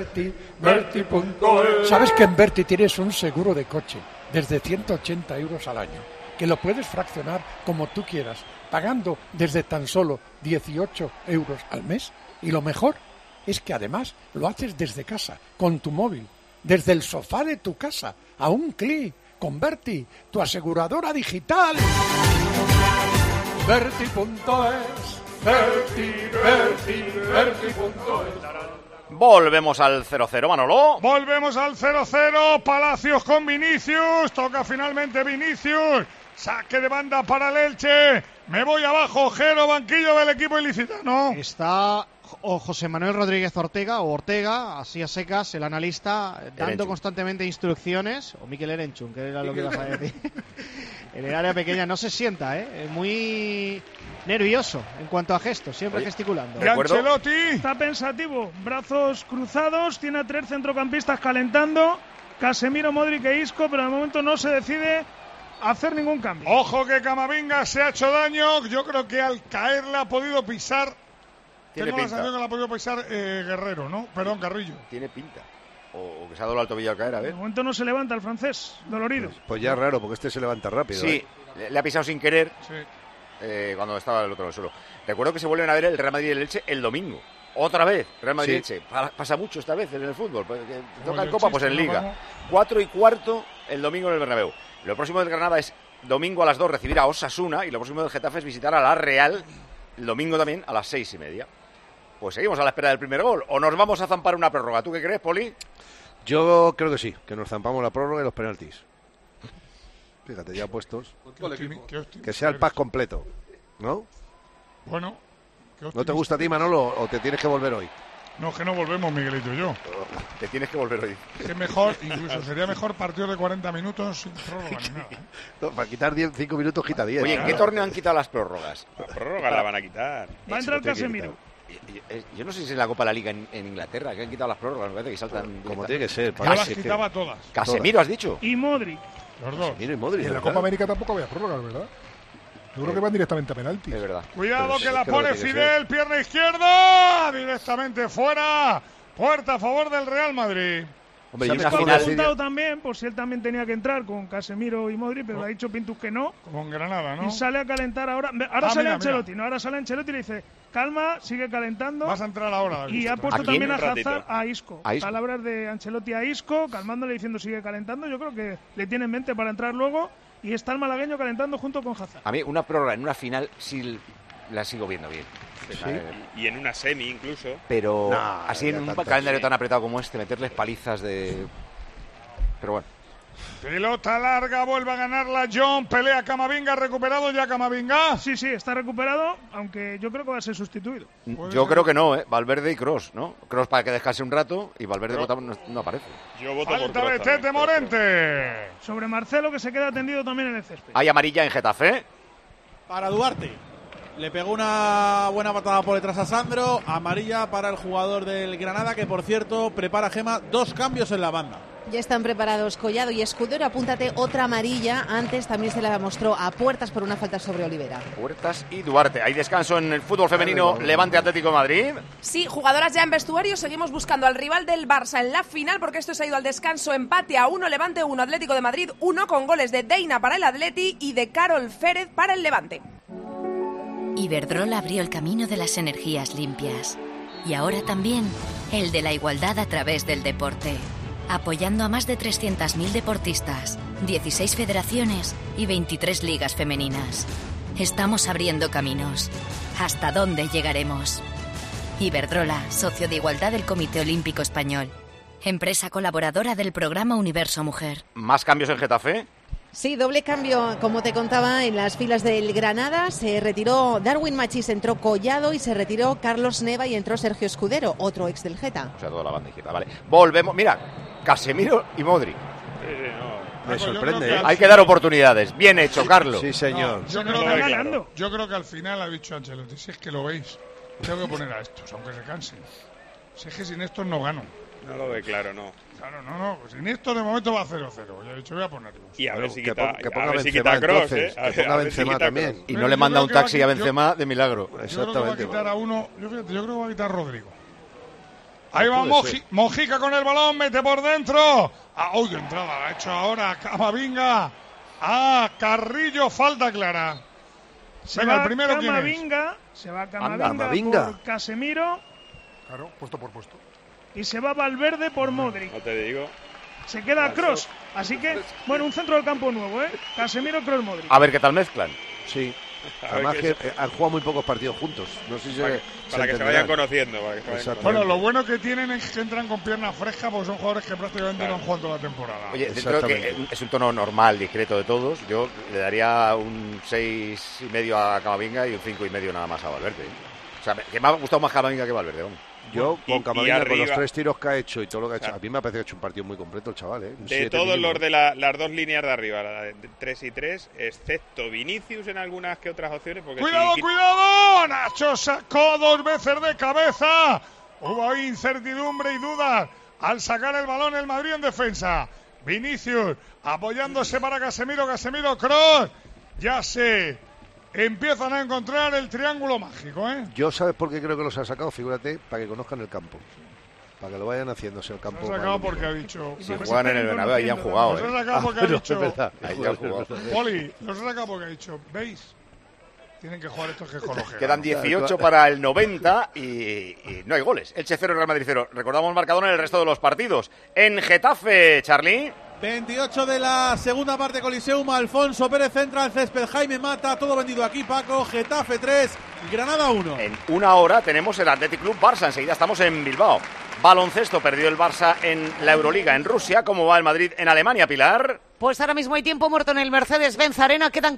¿Sabes que en Berti tienes un seguro de coche desde 180 euros al año? Que lo puedes fraccionar como tú quieras, pagando desde tan solo 18 euros al mes. Y lo mejor es que además lo haces desde casa, con tu móvil, desde el sofá de tu casa, a un clic, con Berti, tu aseguradora digital. Berti.es, Berti.es. Volvemos al 0-0, Manolo. Volvemos al 0-0. Palacios con Vinicius. Toca finalmente Vinicius. Saque de banda para el Elche. Me voy abajo, Jero, banquillo del equipo ilicitano. Está José Manuel Rodríguez Ortega, o Ortega, así a secas, el analista, dando constantemente instrucciones. O Mikel Erenchun, que era lo que ibas a decir. En el área pequeña no se sienta, muy nervioso en cuanto a gestos, siempre gesticulando. Y Ancelotti está pensativo, brazos cruzados, tiene a 3 centrocampistas calentando, Casemiro, Modric e Isco, pero de momento no se decide hacer ningún cambio. Ojo que Camavinga se ha hecho daño. Yo creo que al caer le ha podido pisar. Tengo la sensación que le ha podido pisar Guerrero, ¿no? Perdón, Carrillo. Tiene pinta. O que se ha doblado el tobillo al caer, a ver. De momento no se levanta el francés, dolorido. Pues ya es raro, porque este se levanta rápido. Sí, le ha pisado sin querer. Sí. Cuando estaba el otro en el suelo. Recuerdo que se vuelven a ver el Real Madrid y el Elche el domingo. Otra vez, Real Madrid y Elche. Pasa mucho esta vez en el fútbol. Porque toca en Copa, pues en Liga. 4:15 el domingo en el Bernabéu. Lo próximo del Granada es domingo a las 2 recibir a Osasuna, y lo próximo del Getafe es visitar a la Real el domingo también a las 6:30. Pues seguimos a la espera del primer gol. ¿O nos vamos a zampar una prórroga? ¿Tú qué crees, Poli? Yo creo que sí, que nos zampamos la prórroga y los penaltis. Fíjate, ya puestos. Que sea el pack completo, ¿no? Bueno. ¿No te gusta a ti, Manolo, o te tienes que volver hoy? No, que no volvemos, Miguelito y yo. Te tienes que volver hoy. Es mejor, incluso sería mejor partido de 40 minutos sin prórroga ni nada. No, para quitar 5 minutos, quita 10. Oye, ¿en qué torneo han quitado las prórrogas? La prórroga la van a quitar. Va a entrar Casemiro. Yo no sé si es en la Copa de la Liga en Inglaterra que han quitado las prórrogas, me parece que saltan. Como tiene que ser. Yo las quitaba todas. Casemiro, has dicho. Y Modric. Los dos. Casemiro y Modric. Y en la Copa América tampoco había prórrogas, ¿verdad? Yo creo que van directamente a penaltis. Es verdad. Cuidado que la pone Fidel, pierna izquierda, directamente fuera. Puerta a favor del Real Madrid. Hombre, se ha preguntado también por si él también tenía que entrar con Casemiro y Modric, pero le ha dicho Pintus que no. Con Granada, ¿no? Y sale a calentar ahora. Ahora sale Ancelotti, ¿no? Ahora sale Ancelotti y le dice, calma, sigue calentando. Vas a entrar ahora. Y ha puesto también a Hazard a Isco. ¿A Isco? Palabras de Ancelotti a Isco, calmándole diciendo sigue calentando. Yo creo que le tiene en mente para entrar luego. Y está el malagueño calentando junto con Hazard. A mí una prórroga en una final sí la sigo viendo bien. Sí. Y en una semi incluso. Pero así en un calendario tan apretado como este, meterles palizas de... Pero bueno. Pelota larga, vuelve a ganarla John, pelea Camavinga, recuperado ya Camavinga. Sí, está recuperado, aunque yo creo que va a ser sustituido. Yo creo que no, Valverde y Kroos, ¿no? Kroos para que descanse un rato y Valverde no aparece. Yo voto Falta por de Kroos Tete Morente. Sobre Marcelo, que se queda tendido también en el césped. Hay amarilla en Getafe. Para Duarte. Le pegó una buena patada por detrás a Sandro. Amarilla para el jugador del Granada, que por cierto prepara, Gema, 2 cambios en la banda. Ya están preparados Collado y Escudero. Apúntate otra amarilla. Antes también se la mostró a Puertas por una falta sobre Olivera. Puertas y Duarte. Hay descanso en el fútbol femenino. Levante Atlético de Madrid. Sí, jugadoras ya en vestuario. Seguimos buscando al rival del Barça en la final, porque esto se ha ido al descanso. Empate a 1, Levante 1, Atlético de Madrid 1, con goles de Deina para el Atleti y de Carol Férez para el Levante. Iberdrola abrió el camino de las energías limpias. Y ahora también el de la igualdad a través del deporte. Apoyando a más de 300.000 deportistas, 16 federaciones y 23 ligas femeninas. Estamos abriendo caminos. ¿Hasta dónde llegaremos? Iberdrola, socio de igualdad del Comité Olímpico Español. Empresa colaboradora del programa Universo Mujer. ¿Más cambios en Getafe? Sí, doble cambio, como te contaba, en las filas del Granada. Se retiró Darwin Machís, entró Collado y se retiró Carlos Neva y entró Sergio Escudero, otro ex del Geta. O sea, toda la banda izquierda, vale. Volvemos, mira, Casemiro y Modric. Me sorprende, Hay que dar oportunidades. Bien hecho, Carlos. Sí, señor. No, yo creo que al final ha dicho Ancelotti, si es que lo veis, tengo que poner a estos, aunque se cansen. Si es que sin estos no gano. No lo ve claro, no. Claro, no. Sin esto de momento va 0-0. Ya he dicho, voy a ponerlos. Y a ver si que quita Kroos, Que ponga Benzema también. Y no le manda un taxi a Benzema de milagro. Yo creo que va a quitar a uno. Yo creo que va a quitar a Rodrigo. Ahí va Mojica con el balón, mete por dentro. ¡Uy, entrada! La ha hecho ahora Camavinga. Carrillo, falta clara. Venga, el primero quién es. Se va Camavinga por Casemiro. Claro, puesto por puesto. Y se va Valverde por Modric. No te digo. Se queda Kroos. Así que, bueno, un centro del campo nuevo, Casemiro, Kroos, Modric. A ver qué tal mezclan. Sí. Además que han jugado muy pocos partidos juntos. No sé si para que se vayan conociendo. Bueno, lo bueno que tienen es que entran con piernas frescas porque son jugadores que prácticamente no han jugado toda la temporada. Oye, dentro de que es un tono normal, discreto de todos, yo le daría un 6,5 a Camavinga y un 5,5 nada más a Valverde. O sea, que me ha gustado más Camavinga que Valverde. Yo, con Camavinga, con los 3 tiros que ha hecho y todo lo que ha hecho, a mí me parece que ha hecho un partido muy completo el chaval. De todos los de las 2 líneas de arriba, la de 3 y 3, excepto Vinicius en algunas que otras opciones. Porque ¡Cuidado! Nacho sacó 2 veces de cabeza. Hubo ahí incertidumbre y dudas al sacar el balón el Madrid en defensa. Vinicius apoyándose para Casemiro, Kroos. Ya se empiezan a encontrar el triángulo mágico, Yo, ¿sabes por qué creo que los ha sacado? Figúrate, para que conozcan el campo. Para que lo vayan haciéndose el campo. Los ha sacado porque ha dicho... Si juegan en el Bernabéu, ahí han jugado, Los ha sacado porque ha dicho... Ahí han jugado. Poli, los ha sacado porque ha dicho, ¿veis? Tienen que jugar estos que coloquen. Quedan 18 para el 90 y no hay goles. Elche 0, Real Madrid 0. Recordamos el marcador en el resto de los partidos. En Getafe, Charly. 28 de la segunda parte, Coliseum. Alfonso Pérez entra al césped. Jaime Mata, todo vendido aquí, Paco. Getafe 3, Granada 1. En una hora tenemos el Athletic Club Barça. Enseguida estamos en Bilbao. Baloncesto, perdió el Barça en la Euroliga en Rusia. ¿Cómo va el Madrid en Alemania, Pilar? Pues ahora mismo hay tiempo muerto en el Mercedes-Benz Arena. Quedan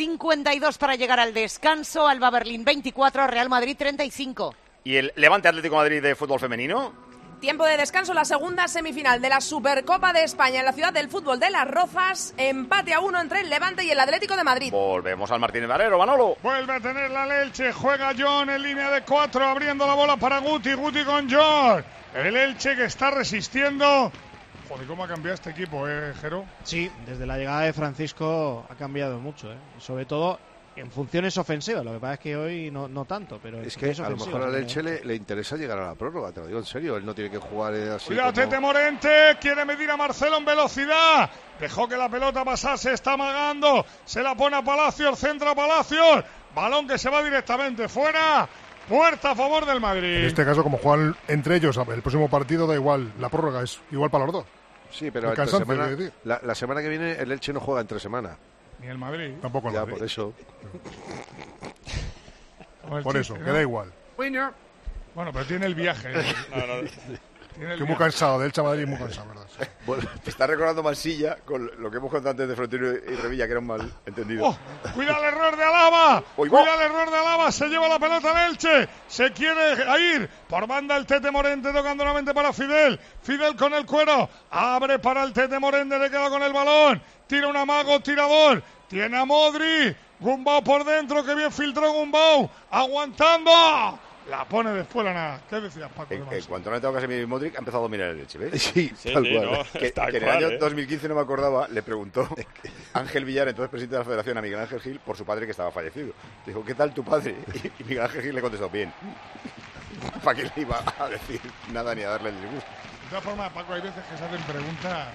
4:52 para llegar al descanso. Alba Berlín 24, Real Madrid 35. ¿Y el Levante Atlético de Madrid de fútbol femenino? Tiempo de descanso, la segunda semifinal de la Supercopa de España en la ciudad del fútbol de Las Rozas. Empate a 1 entre el Levante y el Atlético de Madrid. Volvemos al Martínez Valero, Manolo. Vuelve a tener la Elche, juega John en línea de 4, abriendo la bola para Guti con John. El Elche que está resistiendo. Joder, ¿cómo ha cambiado este equipo, Jero? Sí, desde la llegada de Francisco ha cambiado mucho, Sobre todo en funciones ofensivas. Lo que pasa es que hoy no tanto, pero es que a lo mejor al Elche le interesa llegar a la prórroga, te lo digo en serio. Él no tiene que jugar así. Cuidado, Tete Morente quiere medir a Marcelo en velocidad. Dejó que la pelota pasase, está amagando. Se la pone a Palacios, centra a Palacios. Balón que se va directamente fuera. Puerta a favor del Madrid. En este caso, como juegan entre ellos el próximo partido, da igual. La prórroga es igual para los dos. Sí, pero la semana que viene el Elche no juega entre semana. Ni el Madrid. Tampoco el Madrid. Por eso. Por eso, que da igual. Bueno, pero tiene el viaje. Estoy muy cansado, de Elche a Madrid muy cansado, ¿verdad? Bueno, te está recordando Mansilla con lo que hemos contado antes de Florentino y Revilla, que era un mal entendido. ¡Cuidado el error de Alaba! ¡Cuidado el error de Alaba! Se lleva la pelota en Elche. Se quiere ir por banda el Tete Morente tocando nuevamente para Fidel. Fidel con el cuero. Abre para el Tete Morente, le queda con el balón. Tira un amago, tirador. Tiene a Modri. Gumbau por dentro, que bien filtró Gumbau. Aguantando. La pone después la nada. ¿Qué decías, Paco? En cuanto no le tengo que Casemiro y Modric, ha empezado a dominar el Elche, ¿ves? Sí, tal cual. No, que en el año 2015, no me acordaba, le preguntó Ángel Villar, entonces presidente de la Federación, a Miguel Ángel Gil, por su padre que estaba fallecido. Dijo, ¿qué tal tu padre? Y Miguel Ángel Gil le contestó, bien. ¿Para qué le iba a decir nada ni a darle el disgusto? De todas formas, Paco, hay veces que se hacen preguntas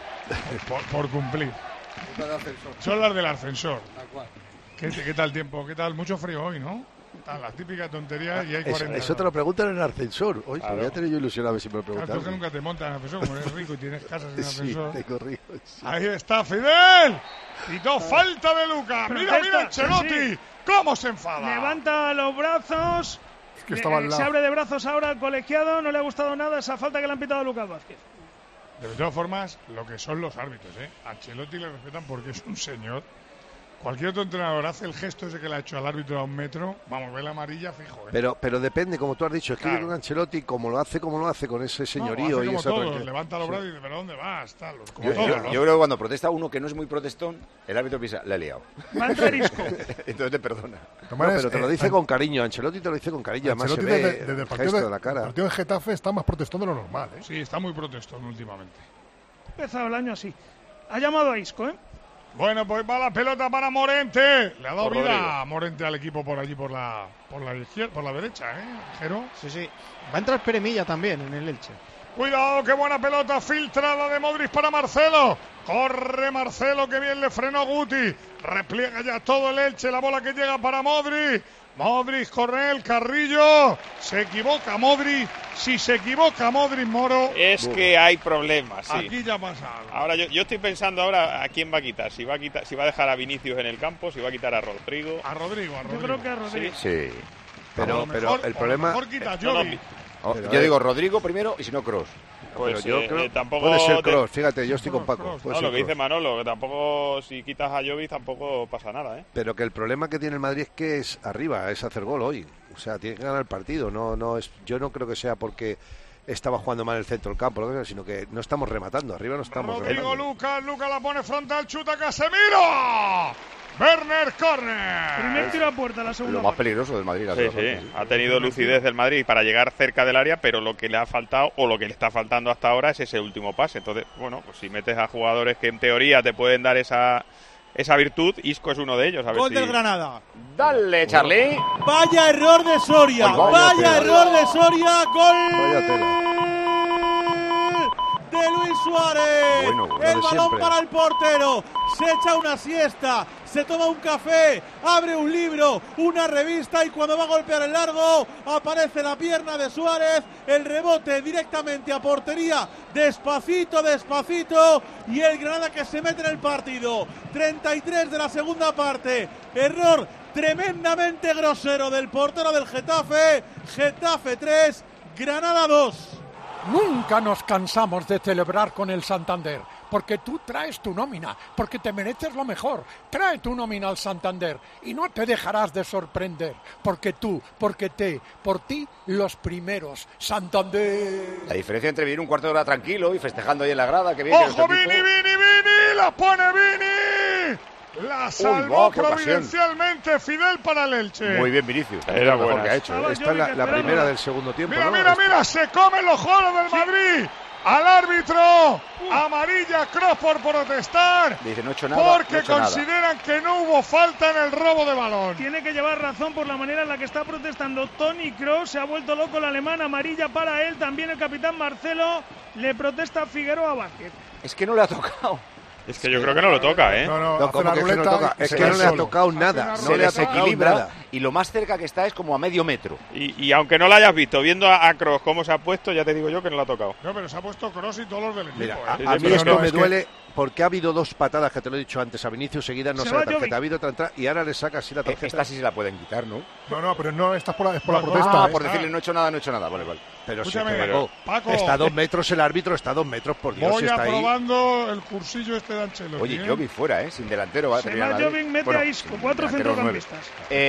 por cumplir. Son las del ascensor. ¿Qué tal tiempo? ¿Qué tal? Mucho frío hoy, ¿no? La típica tontería y hay 40. Eso te lo preguntan en el ascensor. Oye, claro. Voy a tener yo ilusión a ver si me lo preguntan. Claro, tú que nunca te montas en el ascensor, como eres rico y tienes casas en el ascensor. Sí, tengo río, sí. Ahí está Fidel. Y dos falta de Luca. Mira Ancelotti. Sí. ¿Cómo se enfada? Levanta los brazos. Es que estaba al lado. Se abre de brazos ahora al colegiado. No le ha gustado nada esa falta que le han pitado a Lucas Vázquez. De todas formas, lo que son los árbitros, Ancelotti le respetan porque es un señor. Cualquier otro entrenador hace el gesto ese que le ha hecho al árbitro a un metro, vamos, ve la amarilla fijo. Pero depende, como tú has dicho, es que yo creo que Ancelotti, como lo hace con ese señorío y esa todos, levanta los brazos y dice, ¿pero dónde vas? Tal, yo creo que cuando protesta uno que no es muy protestón, el árbitro piensa, le ha liado. Va a entrar Isco. Entonces te perdona. Pero te lo dice con cariño, Ancelotti te lo dice con cariño, además se ve desde el gesto de la cara. El partido en Getafe está más protestón de lo normal, Sí, está muy protestón últimamente. Ha empezado el año así. Ha llamado a Isco, Bueno, pues va la pelota para Morente. Le ha dado vida a Morente al equipo por allí, por la izquierda, por la derecha, Jero. Sí. Va a entrar Peremilla también en el Elche. Cuidado, qué buena pelota filtrada de Modric para Marcelo. Corre Marcelo, que bien le frenó Guti. Repliega ya todo el Elche, la bola que llega para Modric. Modric, Cornell, Carrillo. Se equivoca Modric. Si se equivoca Modric, Moro. Es que hay problemas, sí. Aquí ya pasa algo. Ahora yo estoy pensando ahora a quién va a quitar. Si va a dejar a Vinicius en el campo, si va a quitar a Rodrigo. A Rodrigo. Yo creo que a Rodrigo. Sí. Pero el problema... Mejor quita a Jovi. Yo digo Rodrigo primero y si no Kroos. Pues pero yo creo tampoco puede ser Kroos, fíjate, yo estoy con Paco. No, lo que dice Manolo, que tampoco, si quitas a Jovic tampoco pasa nada, ¿eh? Pero que el problema que tiene el Madrid es que es arriba, es hacer gol hoy. O sea, tiene que ganar el partido. No es, yo no creo que sea porque estaba jugando mal el centro del campo, sino que no estamos rematando, arriba no estamos Rodrigo, rematando. Lucas la pone frontal, chuta Casemiro. Werner, córner. Primer tiro a puerta, la segunda. Lo más peligroso del Madrid. Sí. Ha tenido lucidez del Madrid para llegar cerca del área, pero lo que le ha faltado o lo que le está faltando hasta ahora es ese último pase. Entonces, bueno, pues si metes a jugadores que en teoría te pueden dar esa virtud, Isco es uno de ellos. A ver Gol del Granada. Dale, Charlie. Vaya error de Soria. Vaya error de Soria. Gol de Luis Suárez. El balón para el portero. Se echa una siesta, se toma un café, abre un libro, una revista y cuando va a golpear el largo aparece la pierna de Suárez, el rebote directamente a portería, despacito y el Granada que se mete en el partido. 33 de la segunda parte, error tremendamente grosero del portero del Getafe. Getafe 3, Granada 2. Nunca nos cansamos de celebrar con el Santander, porque tú traes tu nómina, porque te mereces lo mejor. Trae tu nómina al Santander y no te dejarás de sorprender, por ti, los primeros. Santander. La diferencia entre vivir un cuarto de hora tranquilo y festejando ahí en la grada, que viene. ¡Ojo, Vini! ¡La pone Vini! La salvó providencialmente Fidel para el Elche. Muy bien, Vinicius. Era buena que ha hecho. Esta es la primera del segundo tiempo. Mira, se comen los jugadores del Madrid. Al árbitro, amarilla Kroos por protestar. Dice, no he hecho nada. Porque consideran que no hubo falta en el robo de balón. Tiene que llevar razón por la manera en la que está protestando Toni Kroos. Se ha vuelto loco el alemán, amarilla para él. También el capitán Marcelo le protesta a Figueroa Vázquez. Es que no le ha tocado. Es que yo creo que no lo toca, ¿eh? No, ¿cómo que no toca? Es que no le ha tocado nada. Se desequilibra y lo más cerca que está es como a medio metro. Y aunque no lo hayas visto, viendo a Kroos cómo se ha puesto, ya te digo yo que no lo ha tocado. No, pero se ha puesto Kroos y todos los del equipo. Mira, a mí esto me duele porque ha habido dos patadas, que te lo he dicho antes, a Vinicius seguidas, no sale tarjeta. Ha habido otra entrada y ahora le saca así la tarjeta. Esta sí se la pueden quitar, ¿no? No, pero no, esta es por la protesta. Por decirle no he hecho nada. Vale. Pero escúchame, Paco, está a 2 metros el árbitro, está a 2 metros, por Dios. Voy está aprobando el cursillo de Ancelotti. Oye, Jovic fuera, sin delantero va a terminar. Jovic mete a Isco, 4 centrocampistas.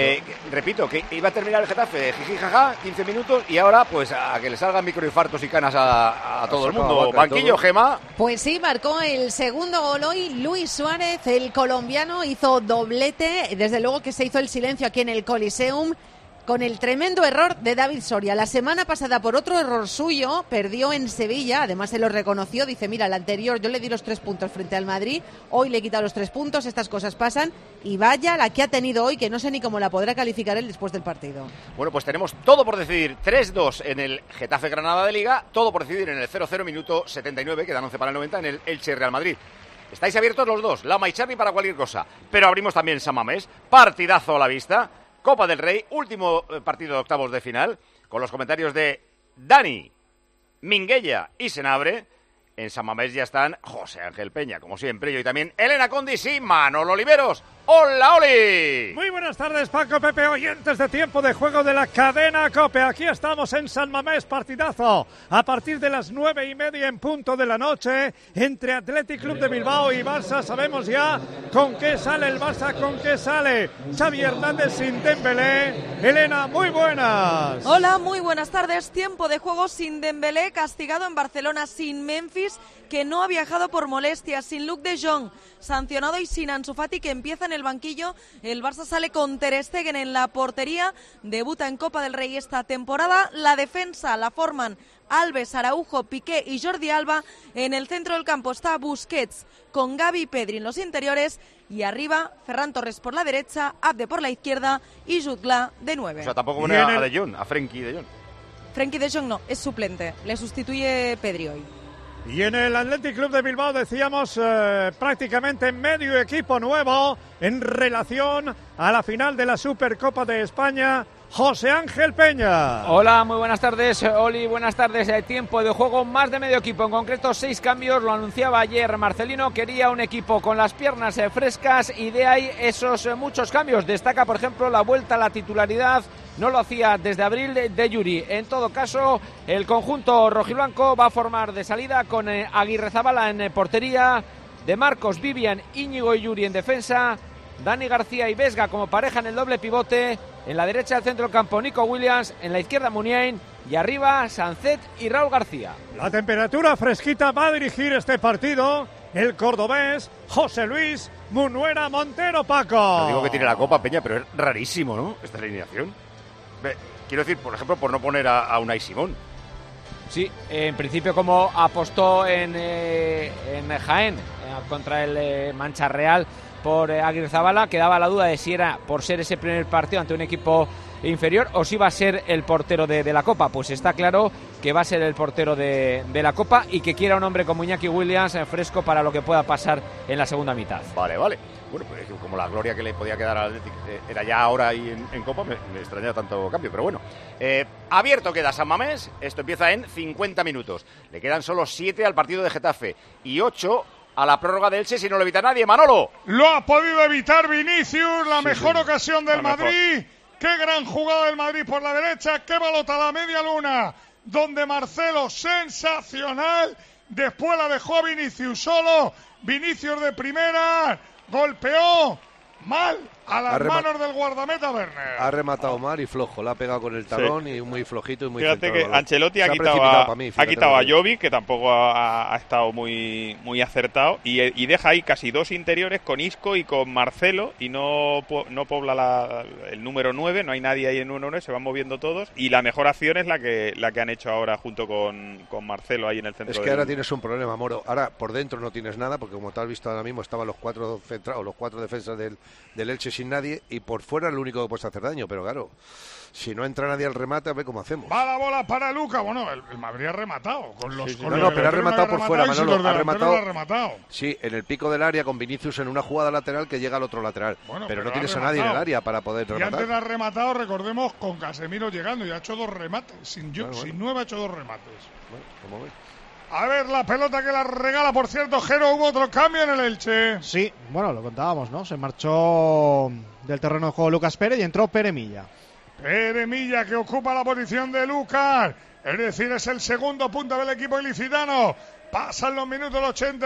Repito, que iba a terminar el Getafe, jiji-jaja, 15 minutos, y ahora pues a que le salgan microinfartos y canas a todo el mundo. Banquillo, Gema. Pues sí, marcó el segundo gol hoy Luis Suárez, el colombiano, hizo doblete. Desde luego que se hizo el silencio aquí en el Coliseum con el tremendo error de David Soria. La semana pasada, por otro error suyo, perdió en Sevilla. Además, se lo reconoció. Dice, mira, el anterior yo le di los 3 puntos frente al Madrid. Hoy le he quitado los 3 puntos. Estas cosas pasan. Y vaya la que ha tenido hoy, que no sé ni cómo la podrá calificar él después del partido. Bueno, pues tenemos todo por decidir. 3-2 en el Getafe Granada de Liga. Todo por decidir en el 0-0, minuto 79. Quedan 11 para el 90 en el Elche Real Madrid. Estáis abiertos los dos, Lama y Xavi, para cualquier cosa. Pero abrimos también San Mamés. Partidazo a la vista. Copa del Rey, último partido de octavos de final, con los comentarios de Dani, Minguella y Senabre. En San Mamés ya están José Ángel Peña, como siempre, y hoy también Elena Condis y Manolo Oliveros. ¡Hola, Oli! Muy buenas tardes, Paco, Pepe, oyentes de Tiempo de Juego de la cadena COPE. Aquí estamos en San Mamés, partidazo. A partir de las 9:30 en punto de la noche, entre Athletic Club de Bilbao y Barça, sabemos ya con qué sale el Barça, con qué sale Xavi Hernández sin Dembélé. Elena, muy buenas. Hola, muy buenas tardes. Tiempo de Juego sin Dembélé, castigado en Barcelona, sin Memphis, que no ha viajado por molestias, sin Luke de Jong, sancionado, y sin Ansu Fati, que empieza en el banquillo. El Barça sale con Ter Stegen en la portería, debuta en Copa del Rey esta temporada. La defensa la forman Alves, Araujo, Piqué y Jordi Alba. En el centro del campo está Busquets con Gavi y Pedri en los interiores, y arriba Ferran Torres por la derecha, Abde por la izquierda y Jutgla de 9. O sea, tampoco pone a De Jong, a Frenkie de Jong. Frenkie de Jong no, es suplente, le sustituye Pedri hoy. Y en el Athletic Club de Bilbao decíamos prácticamente medio equipo nuevo en relación a la final de la Supercopa de España. José Ángel Peña. Hola, muy buenas tardes, Oli, buenas tardes. Tiempo de juego, más de medio equipo, en concreto 6 cambios, lo anunciaba ayer Marcelino, quería un equipo con las piernas frescas y de ahí esos muchos cambios. Destaca, por ejemplo, la vuelta a la titularidad, no lo hacía desde abril de Yuri. En todo caso, el conjunto rojiblanco va a formar de salida con Aguirrezabala en portería, de Marcos, Vivian, Íñigo y Yuri en defensa, Dani García y Vesga como pareja en el doble pivote. En la derecha del centro del campo, Nico Williams. En la izquierda, Muniain. Y arriba, Sancet y Raúl García. La temperatura fresquita va a dirigir este partido el cordobés José Luis Munuera Montero. Paco. No digo que tiene la copa, Peña, pero es rarísimo, ¿no? Esta alineación. Quiero decir, por ejemplo, por no poner a Unai Simón. Sí, en principio como apostó en Jaén contra el Mancha Real por Aguirrezabala, quedaba la duda de si era por ser ese primer partido ante un equipo inferior o si va a ser el portero de la Copa. Pues está claro que va a ser el portero de la Copa y que quiera un hombre como Iñaki Williams fresco para lo que pueda pasar en la segunda mitad. Vale. Bueno, pues como la gloria que le podía quedar al Athletic era ya ahora ahí en Copa, me extrañaba tanto cambio, pero bueno. Abierto queda San Mamés, esto empieza en 50 minutos. Le quedan solo 7 al partido de Getafe y 8 a la prórroga de Elche si no lo evita nadie. Manolo. Lo ha podido evitar Vinicius, la mejor ocasión del Madrid. Qué gran jugada del Madrid por la derecha, qué balotada media luna, donde Marcelo, sensacional, después la dejó a Vinicius solo, Vinicius de primera, golpeó mal a las manos del guardameta Werner. Ha rematado mal y flojo, la ha pegado con el talón y muy flojito y muy Fíjate que Ancelotti ha quitado a Jovic, que tampoco ha estado muy acertado, y deja ahí casi 2 interiores con Isco y con Marcelo, y no pobla el número 9, no hay nadie ahí en 1-9, se van moviendo todos, y la mejor acción es la que han hecho ahora junto con Marcelo ahí en el centro. Es que ahora tienes un problema, Moro. Ahora por dentro no tienes nada, porque como te has visto ahora mismo estaban los 4 defensas del Elche sin nadie, y por fuera es lo único que puedes hacer daño, pero claro, si no entra nadie al remate, a ver cómo hacemos. Va la bola para Luca. Bueno, el Madrid ha rematado con los pero ha rematado por fuera, Manolo, ha rematado. Sí, en el pico del área con Vinicius en una jugada lateral que llega al otro lateral, pero no tienes a nadie en el área para poder rematar. Y antes ha rematado, recordemos, con Casemiro llegando, y ha hecho 2 remates, sin 9 ha hecho 2 remates. Bueno, como ves. A ver la pelota que la regala, por cierto, Jero, hubo otro cambio en el Elche. Sí, bueno, lo contábamos, ¿no? Se marchó del terreno de juego Lucas Pérez y entró Pere Milla. Pere Milla, que ocupa la posición de Lucas, es decir, es el segundo punta del equipo ilicitano. Pasan los minutos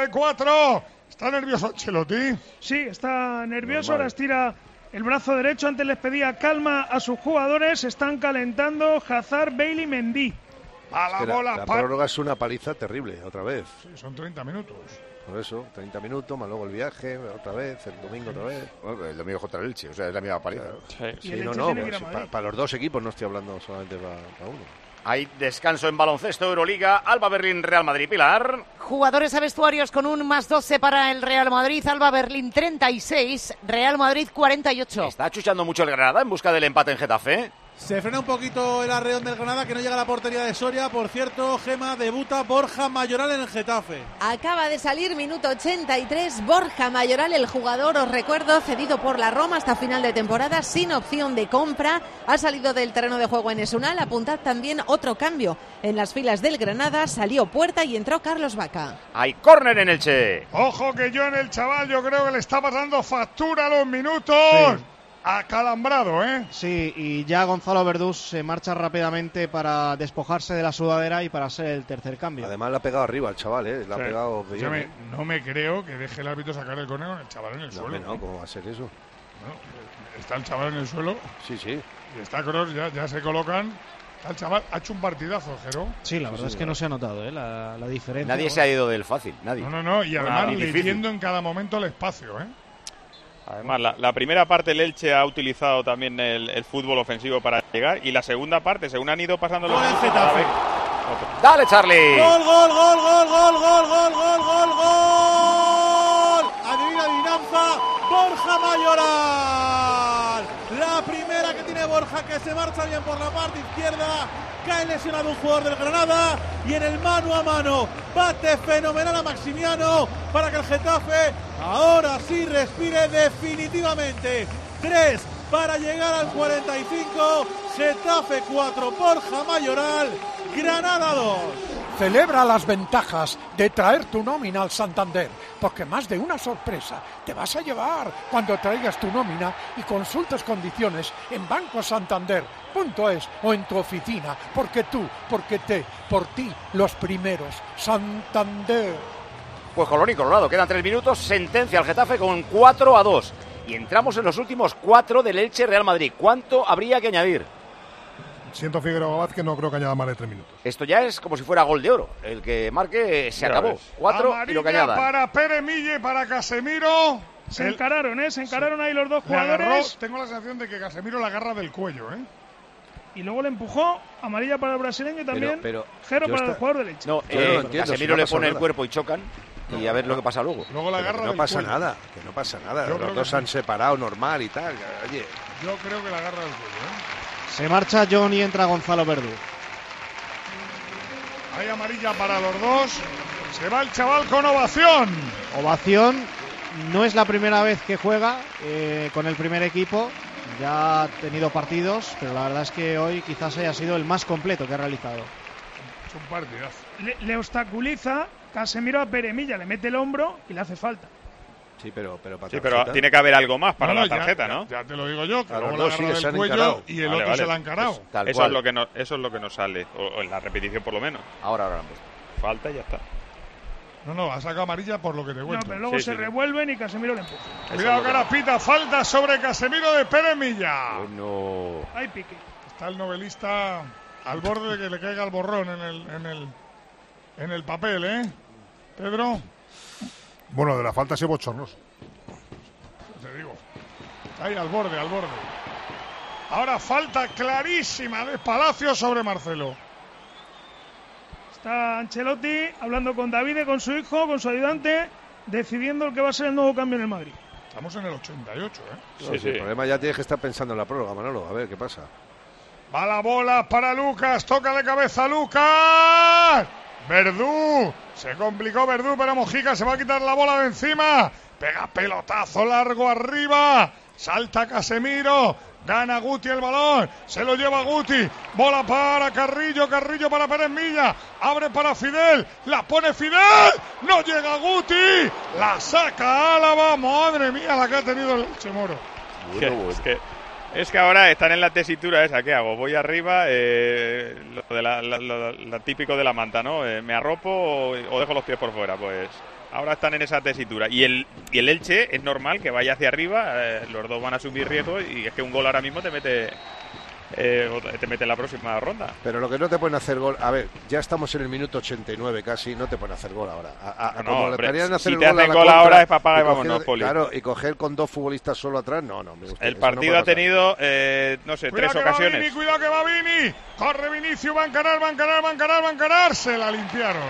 84. ¿Está nervioso Ancelotti? Sí, está nervioso, ahora estira el brazo derecho, antes les pedía calma a sus jugadores, están calentando Hazard, Bale y Mendy. A la prórroga es una paliza terrible, otra vez. Sí, son 30 minutos. Por eso, 30 minutos, más luego el viaje, otra vez, el domingo otra vez. Bueno, el domingo contra el Elche, o sea, es la misma paliza. Sí, para los dos equipos, no estoy hablando solamente para uno. Hay descanso en baloncesto, Euroliga, Alba Berlín, Real Madrid, Pilar. Jugadores a vestuarios con un +12 para el Real Madrid, Alba Berlín 36, Real Madrid 48. Está achuchando mucho el Granada en busca del empate en Getafe. Se frena un poquito el arreón del Granada, que no llega a la portería de Soria. Por cierto, Gema, debuta Borja Mayoral en el Getafe. Acaba de salir minuto 83, Borja Mayoral, el jugador, os recuerdo, cedido por la Roma hasta final de temporada, sin opción de compra. Ha salido del terreno de juego en Esunal. Apuntad también otro cambio. En las filas del Granada salió Puerta y entró Carlos Vaca. Hay córner en Elche. Ojo que yo en el chaval, yo creo que le está pasando factura a los minutos. Sí. Acalambrado, ¿eh? Sí, y ya Gonzalo Verdús se marcha rápidamente para despojarse de la sudadera y para ser el tercer cambio. Además le ha pegado arriba al chaval, ¿eh? Le ha pegado bien. No me creo que deje el árbitro sacar el córner con el chaval en el suelo. No, ¿cómo va a ser eso? No, está el chaval en el suelo. Sí. Y está Kroos, ya se colocan. El chaval ha hecho un partidazo, Jero. Sí, la verdad es que no se ha notado la diferencia. Nadie se ha ido del fácil, nadie. No, y además leyendo en cada momento el espacio, ¿eh? Además, la primera parte el Elche ha utilizado también el fútbol ofensivo para llegar, y la segunda parte, según han ido pasando los minutos, Getafe. ¡Dale, Charlie! ¡Gol! Adivina adivinanza, Borja Mayoral. La primera que tiene Viene Borja, que se marcha bien por la parte izquierda. Cae lesionado un jugador del Granada. Y en el mano a mano bate fenomenal a Maximiano para que el Getafe ahora sí respire definitivamente. 3 para llegar al 45. Getafe 4, Borja Mayoral. Granada 2. Celebra las ventajas de traer tu nómina al Santander, porque más de una sorpresa te vas a llevar cuando traigas tu nómina y consultes condiciones en bancosantander.es o en tu oficina, porque tú, porque por ti, los primeros. Santander. Pues Colón y Colorado, quedan 3 minutos, sentencia al Getafe con 4-2. Y entramos en los últimos 4 del Elche Real Madrid. ¿Cuánto habría que añadir? Siento Figueroa Vázquez, no creo que añada más de 3 minutos. Esto ya es como si fuera gol de oro. El que marque se acabó. 4 y lo que añada. Para Pere Mille, para Casemiro. Se encararon ahí los dos jugadores. Tengo la sensación de que Casemiro la agarra del cuello, Y luego le empujó, amarilla para el brasileño y también Jero para el jugador del Elche. No, Casemiro le pone el cuerpo y chocan. Y a ver lo que pasa luego. Luego la agarra no pasa nada, que no pasa nada. Los dos se han separado normal y tal. Oye. Yo creo que la agarra del cuello, Se marcha John y entra Gonzalo Verdú. Hay amarilla para los dos. Se va el chaval con ovación. Ovación. No es la primera vez que juega con el primer equipo. Ya ha tenido partidos, pero la verdad es que hoy quizás haya sido el más completo que ha realizado. Es un partidazo. Le obstaculiza Casemiro a Pere Milla, le mete el hombro y le hace falta. Sí, pero tiene que haber algo más para la tarjeta, ¿no? Ya te lo digo yo, que los dos sí que se han encarado y el otro se la ha encarado. Pues eso es lo que nos sale, o en la repetición por lo menos. Ahora han puesto. Falta y ya está. No, ha sacado amarilla por lo que te cuento. No, pero luego se revuelven y Casemiro le empuja. Cuidado, Carapita, falta sobre Casemiro de Pere Milla. Bueno. Hay pique. Está el novelista al borde de que le caiga el borrón en el papel, Pedro. Bueno, de la falta sí bochornoso. Te digo. Ahí al borde. Ahora falta clarísima de Palacio sobre Marcelo. Está Ancelotti hablando con Davide, con su hijo, con su ayudante, decidiendo el que va a ser el nuevo cambio en el Madrid. Estamos en el 88, Sí. El problema ya tienes que estar pensando en la prórroga, Manolo. A ver qué pasa. Va la bola para Lucas, toca de cabeza Lucas. Verdú, se complicó Verdú, pero Mojica se va a quitar la bola de encima. Pega pelotazo largo arriba. Salta Casemiro. Gana Guti el balón. Se lo lleva Guti. Bola para Carrillo. Carrillo para Pérez Milla. Abre para Fidel. La pone Fidel. No llega Guti. La saca Álava. Madre mía la que ha tenido el Chemoro. Es que ahora están en la tesitura esa. ¿Qué hago? Voy arriba, lo de la típico de la manta, ¿no? ¿Me arropo o dejo los pies por fuera? Pues ahora están en esa tesitura. Y el Elche es normal que vaya hacia arriba, los dos van a asumir riesgos y es que un gol ahora mismo te mete en la próxima ronda. Pero lo que no te pueden hacer gol, a ver, ya estamos en el minuto 89 casi, no te pueden hacer gol ahora. Si te hacen gol ahora es para pagar y vámonos, Poli. Claro, y coger con dos futbolistas solo atrás, no me gusta. El partido ha tenido, no sé, cuidado 3 ocasiones. Cuidado que va Vini, corre Vinicius, va a encarar, se la limpiaron.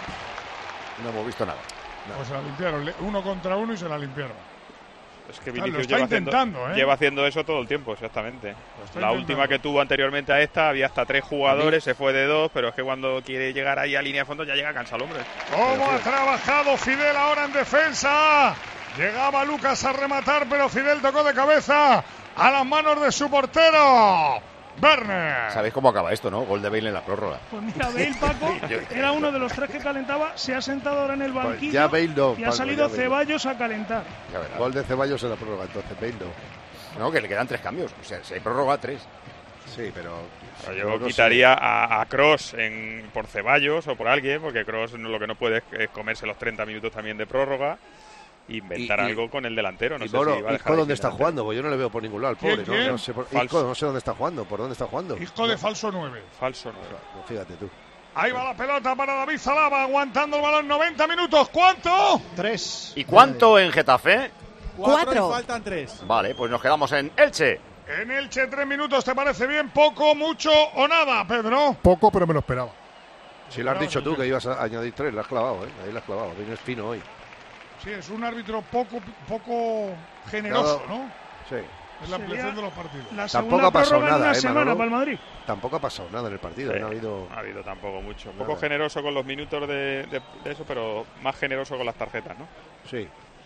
No hemos visto nada. Pues se la limpiaron, 1 contra 1 y se la limpiaron. Es que Vinicius lleva haciendo eso todo el tiempo, exactamente. La última que tuvo anteriormente a esta, había hasta 3 jugadores, se fue de 2, pero es que cuando quiere llegar ahí a línea de fondo ya llega cansado, hombre. ¿Cómo ha trabajado Fidel ahora en defensa? Llegaba Lucas a rematar, pero Fidel tocó de cabeza a las manos de su portero. Werner. ¿Sabéis cómo acaba esto, no? Gol de Bale en la prórroga. Pues mira, Bale, Paco, era uno de los 3 que calentaba, se ha sentado ahora en el banquillo ya Bale no, y ha salido Ceballos a calentar. Gol de Ceballos en la prórroga, entonces Bale no. No, que le quedan 3 cambios, o sea, si hay prórroga 3. Sí, pero yo quitaría a Kroos por Ceballos o por alguien, porque Kroos lo que no puede es comerse los 30 minutos también de prórroga. Inventar algo con el delantero. No sé si va a dejar ¿dónde está jugando? Pues yo no le veo por ningún lado al pobre. No sé no sé dónde está jugando. ¿Por dónde está jugando? Isco de falso 9. Falso 9. No, fíjate tú. Ahí va la pelota para David Zalaba, aguantando el balón 90 minutos. ¿Cuánto? 3. ¿Y cuánto en Getafe? 4. Faltan 3. Vale, pues nos quedamos en Elche. En Elche 3 minutos, ¿te parece bien? ¿Poco, mucho o nada, Pedro? Poco, pero me lo esperaba. Si lo has dicho tú, que ibas a añadir 3, lo has clavado, Ahí lo has clavado. Vienes fino hoy. Sí, es un árbitro poco generoso, ¿no? Sí. Es la ampliación de los partidos. La Tampoco ha pasado nada, una semana para el Madrid. Tampoco ha pasado nada en el partido. Sí, no ha habido tampoco mucho. Un Nada. poco generoso con los minutos de eso, pero más generoso con las tarjetas, ¿no? Sí.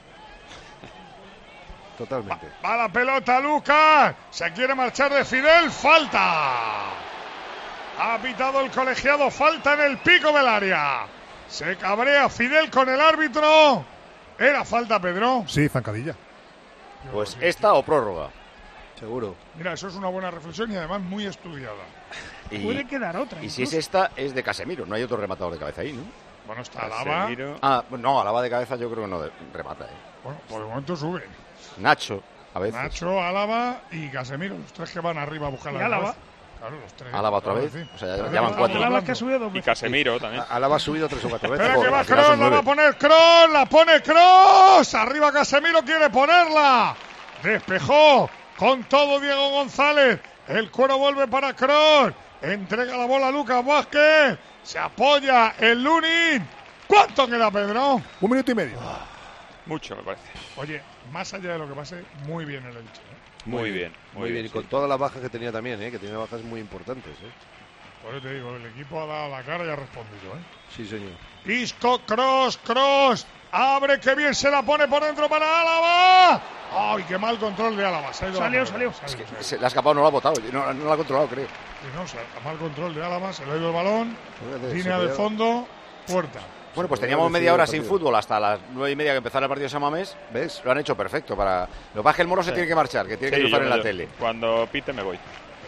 Totalmente. Va la pelota, Lucas. Se quiere marchar de Fidel. Falta. Ha pitado el colegiado. Falta en el pico del área. Se cabrea Fidel con el árbitro. ¿Era falta, Pedro? Sí, zancadilla. Pues esta o prórroga. Seguro. Mira, eso es una buena reflexión y además muy estudiada. Puede quedar otra. Y si es esta, es de Casemiro. No hay otro rematador de cabeza ahí, ¿no? Bueno, está Alaba. Ah, no, Alaba de cabeza yo creo que no remata. Bueno, por el momento sube. Nacho, a veces. Nacho, Alaba y Casemiro. Los tres que van arriba a buscar Y la Alaba. cabeza. Claro, los tres. Alaba otra vez. O sea, ya van 4. Alaba que ha subido 2 Y veces. Casemiro también. Alaba ha subido 3 o 4 veces. Espera que va al final Kroos, son la va 9. a poner Kroos, la pone Kroos. Arriba Casemiro quiere ponerla. Despejó con todo Diego González. El cuero vuelve para Kroos. Entrega la bola a Lucas Vázquez. Se apoya el Lunin. ¿Cuánto queda, Pedro? 1 minuto y medio. Mucho, me parece. Oye, más allá de lo que pase, muy bien el Elche. Muy bien. Muy bien. Y con todas las bajas que tenía también, que tenía bajas muy importantes. Por eso te digo, el equipo ha dado la cara y ha respondido. Sí, señor. Isco, Kroos. Abre, que bien se la pone por dentro para Álava. ¡Ay, qué mal control de Álava! Se ha ido Salió. Se le ha escapado, no lo ha botado. No lo ha controlado, creo. Sí, no, se ha mal control de Álava, se le ha ido el balón. Fíjate, Línea de fondo, puerta. Bueno, pues teníamos media hora sin fútbol hasta las 9:30 que empezara el partido de San Mamés. ¿Ves? Lo han hecho perfecto. Lo que pasa es que el Moro se tiene que marchar, que tiene que estar en la tele. Cuando pite me voy.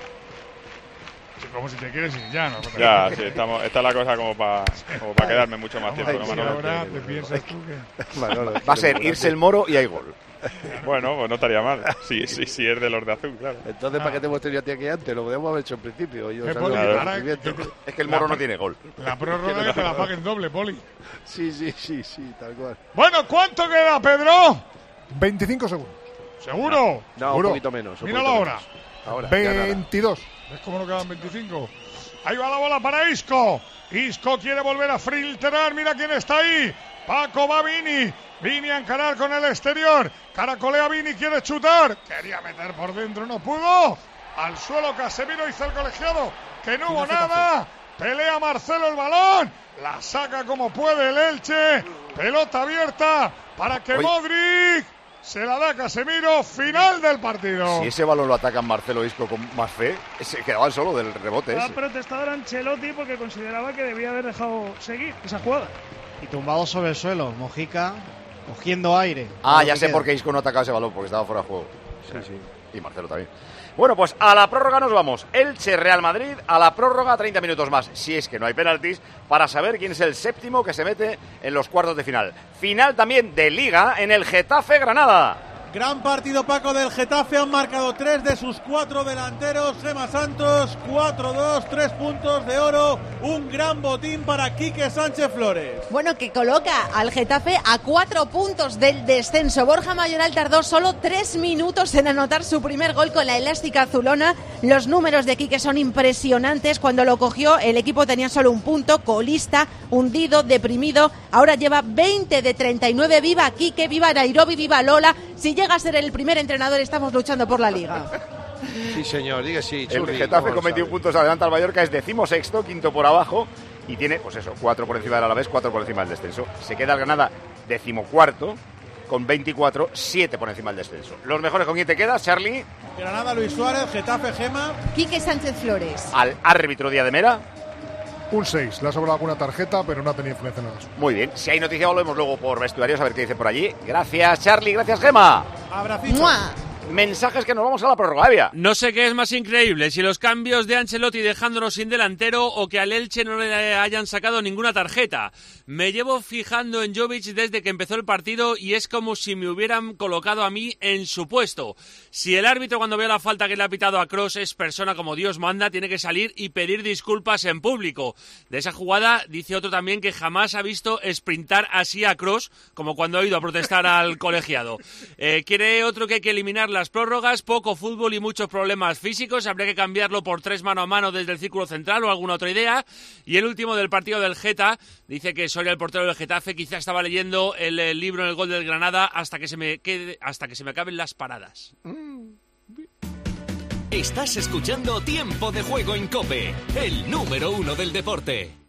Sí, como si te quieres ir ya, ¿no? Ya, sí, esta es la cosa como para quedarme mucho más tiempo. ¿no, Si Manolo? ahora te piensas tú que... Va a ser irse el Moro y hay gol. Bueno, pues no estaría mal. Sí, es de los de azul, claro. Entonces, ¿para qué te hemos tenido a ti aquí antes? Lo podíamos haber hecho en principio. Yo sabía Poli, el ahora sentimiento. Es que el Moro no tiene gol. La prórroga que te la paguen doble, Poli. Sí, tal cual. Bueno, ¿cuánto queda, Pedro? 25 segundos. ¿Seguro? No, ¿Seguro? un poquito menos. Mira la hora. Ahora, ya nada. 22. ¿Ves cómo no quedan 25? Ahí va la bola para Isco. Isco quiere volver a filtrar. Mira quién está ahí. Paco va Vini. Vini a encarar con el exterior. Caracolea Vini, quiere chutar. Quería meter por dentro, no pudo. Al suelo Casemiro, hizo el colegiado. Que no hubo nada. Pelea Marcelo el balón. La saca como puede el Elche. Pelota abierta para que Modric se la da a Casemiro. Final del partido. Si ese balón lo atacan Marcelo e Isco con más fe, se quedaban solo del rebote Ha ese. protestado Ancelotti porque consideraba que debía haber dejado seguir esa jugada. Y tumbado sobre el suelo, Mojica cogiendo aire. Ah, ya sé por qué Isco no atacaba ese balón, porque estaba fuera de juego. Sí. Y Marcelo también. Bueno, pues a la prórroga nos vamos. Elche Real Madrid, a la prórroga 30 minutos más, si es que no hay penaltis, para saber quién es el séptimo que se mete en los cuartos de final. Final también de Liga en el Getafe Granada. Gran partido, Paco, del Getafe. Han marcado 3 de sus 4 delanteros. Gemma Santos, 4-2, 3 puntos de oro. Un gran botín para Quique Sánchez Flores. Bueno, que coloca al Getafe a 4 puntos del descenso. Borja Mayoral tardó solo 3 minutos en anotar su primer gol con la elástica azulona. Los números de Quique son impresionantes. Cuando lo cogió, el equipo tenía solo un punto, colista, hundido, deprimido. Ahora lleva 20 de 39. ¡Viva Quique! ¡Viva Nairobi! ¡Viva Lola! Si llega a ser el primer entrenador, estamos luchando por la Liga. Sí, señor, diga sí. El Churri, Getafe ¿cómo con 21 puntos adelanta al Mallorca, es 16º, quinto por abajo, y tiene, pues eso, 4 por encima del Alavés, 4 por encima del descenso. Se queda el Granada 14º, con 24, 7 por encima del descenso. Los mejores, ¿con quién te quedas, Charlie? Granada, Luis Suárez, Getafe, Gema. Quique Sánchez Flores. Al árbitro Díaz de Mera. Un 6. Le ha sobrado alguna tarjeta, pero no ha tenido influencia en el asunto. Muy bien. Si hay noticia, volvemos luego por vestuarios a ver qué dice por allí. Gracias, Charlie. Gracias, Gema. Abracito. Mensajes que nos vamos a la prórroga, Evia. No sé qué es más increíble, si los cambios de Ancelotti dejándonos sin delantero o que al Elche no le hayan sacado ninguna tarjeta. Me llevo fijando en Jovic desde que empezó el partido y es como si me hubieran colocado a mí en su puesto. Si el árbitro cuando vea la falta que le ha pitado a Kroos es persona como Dios manda, tiene que salir y pedir disculpas en público. De esa jugada dice otro también que jamás ha visto sprintar así a Kroos como cuando ha ido a protestar al colegiado. Quiere otro que hay que eliminar las prórrogas, poco fútbol y muchos problemas físicos. Habría que cambiarlo por 3 mano a mano desde el círculo central o alguna otra idea. Y el último del partido del Geta, dice que Soria, el portero del Getafe, quizá estaba leyendo el libro en el gol del Granada hasta que se me acaben las paradas. Estás escuchando Tiempo de Juego en COPE, el número 1 del deporte.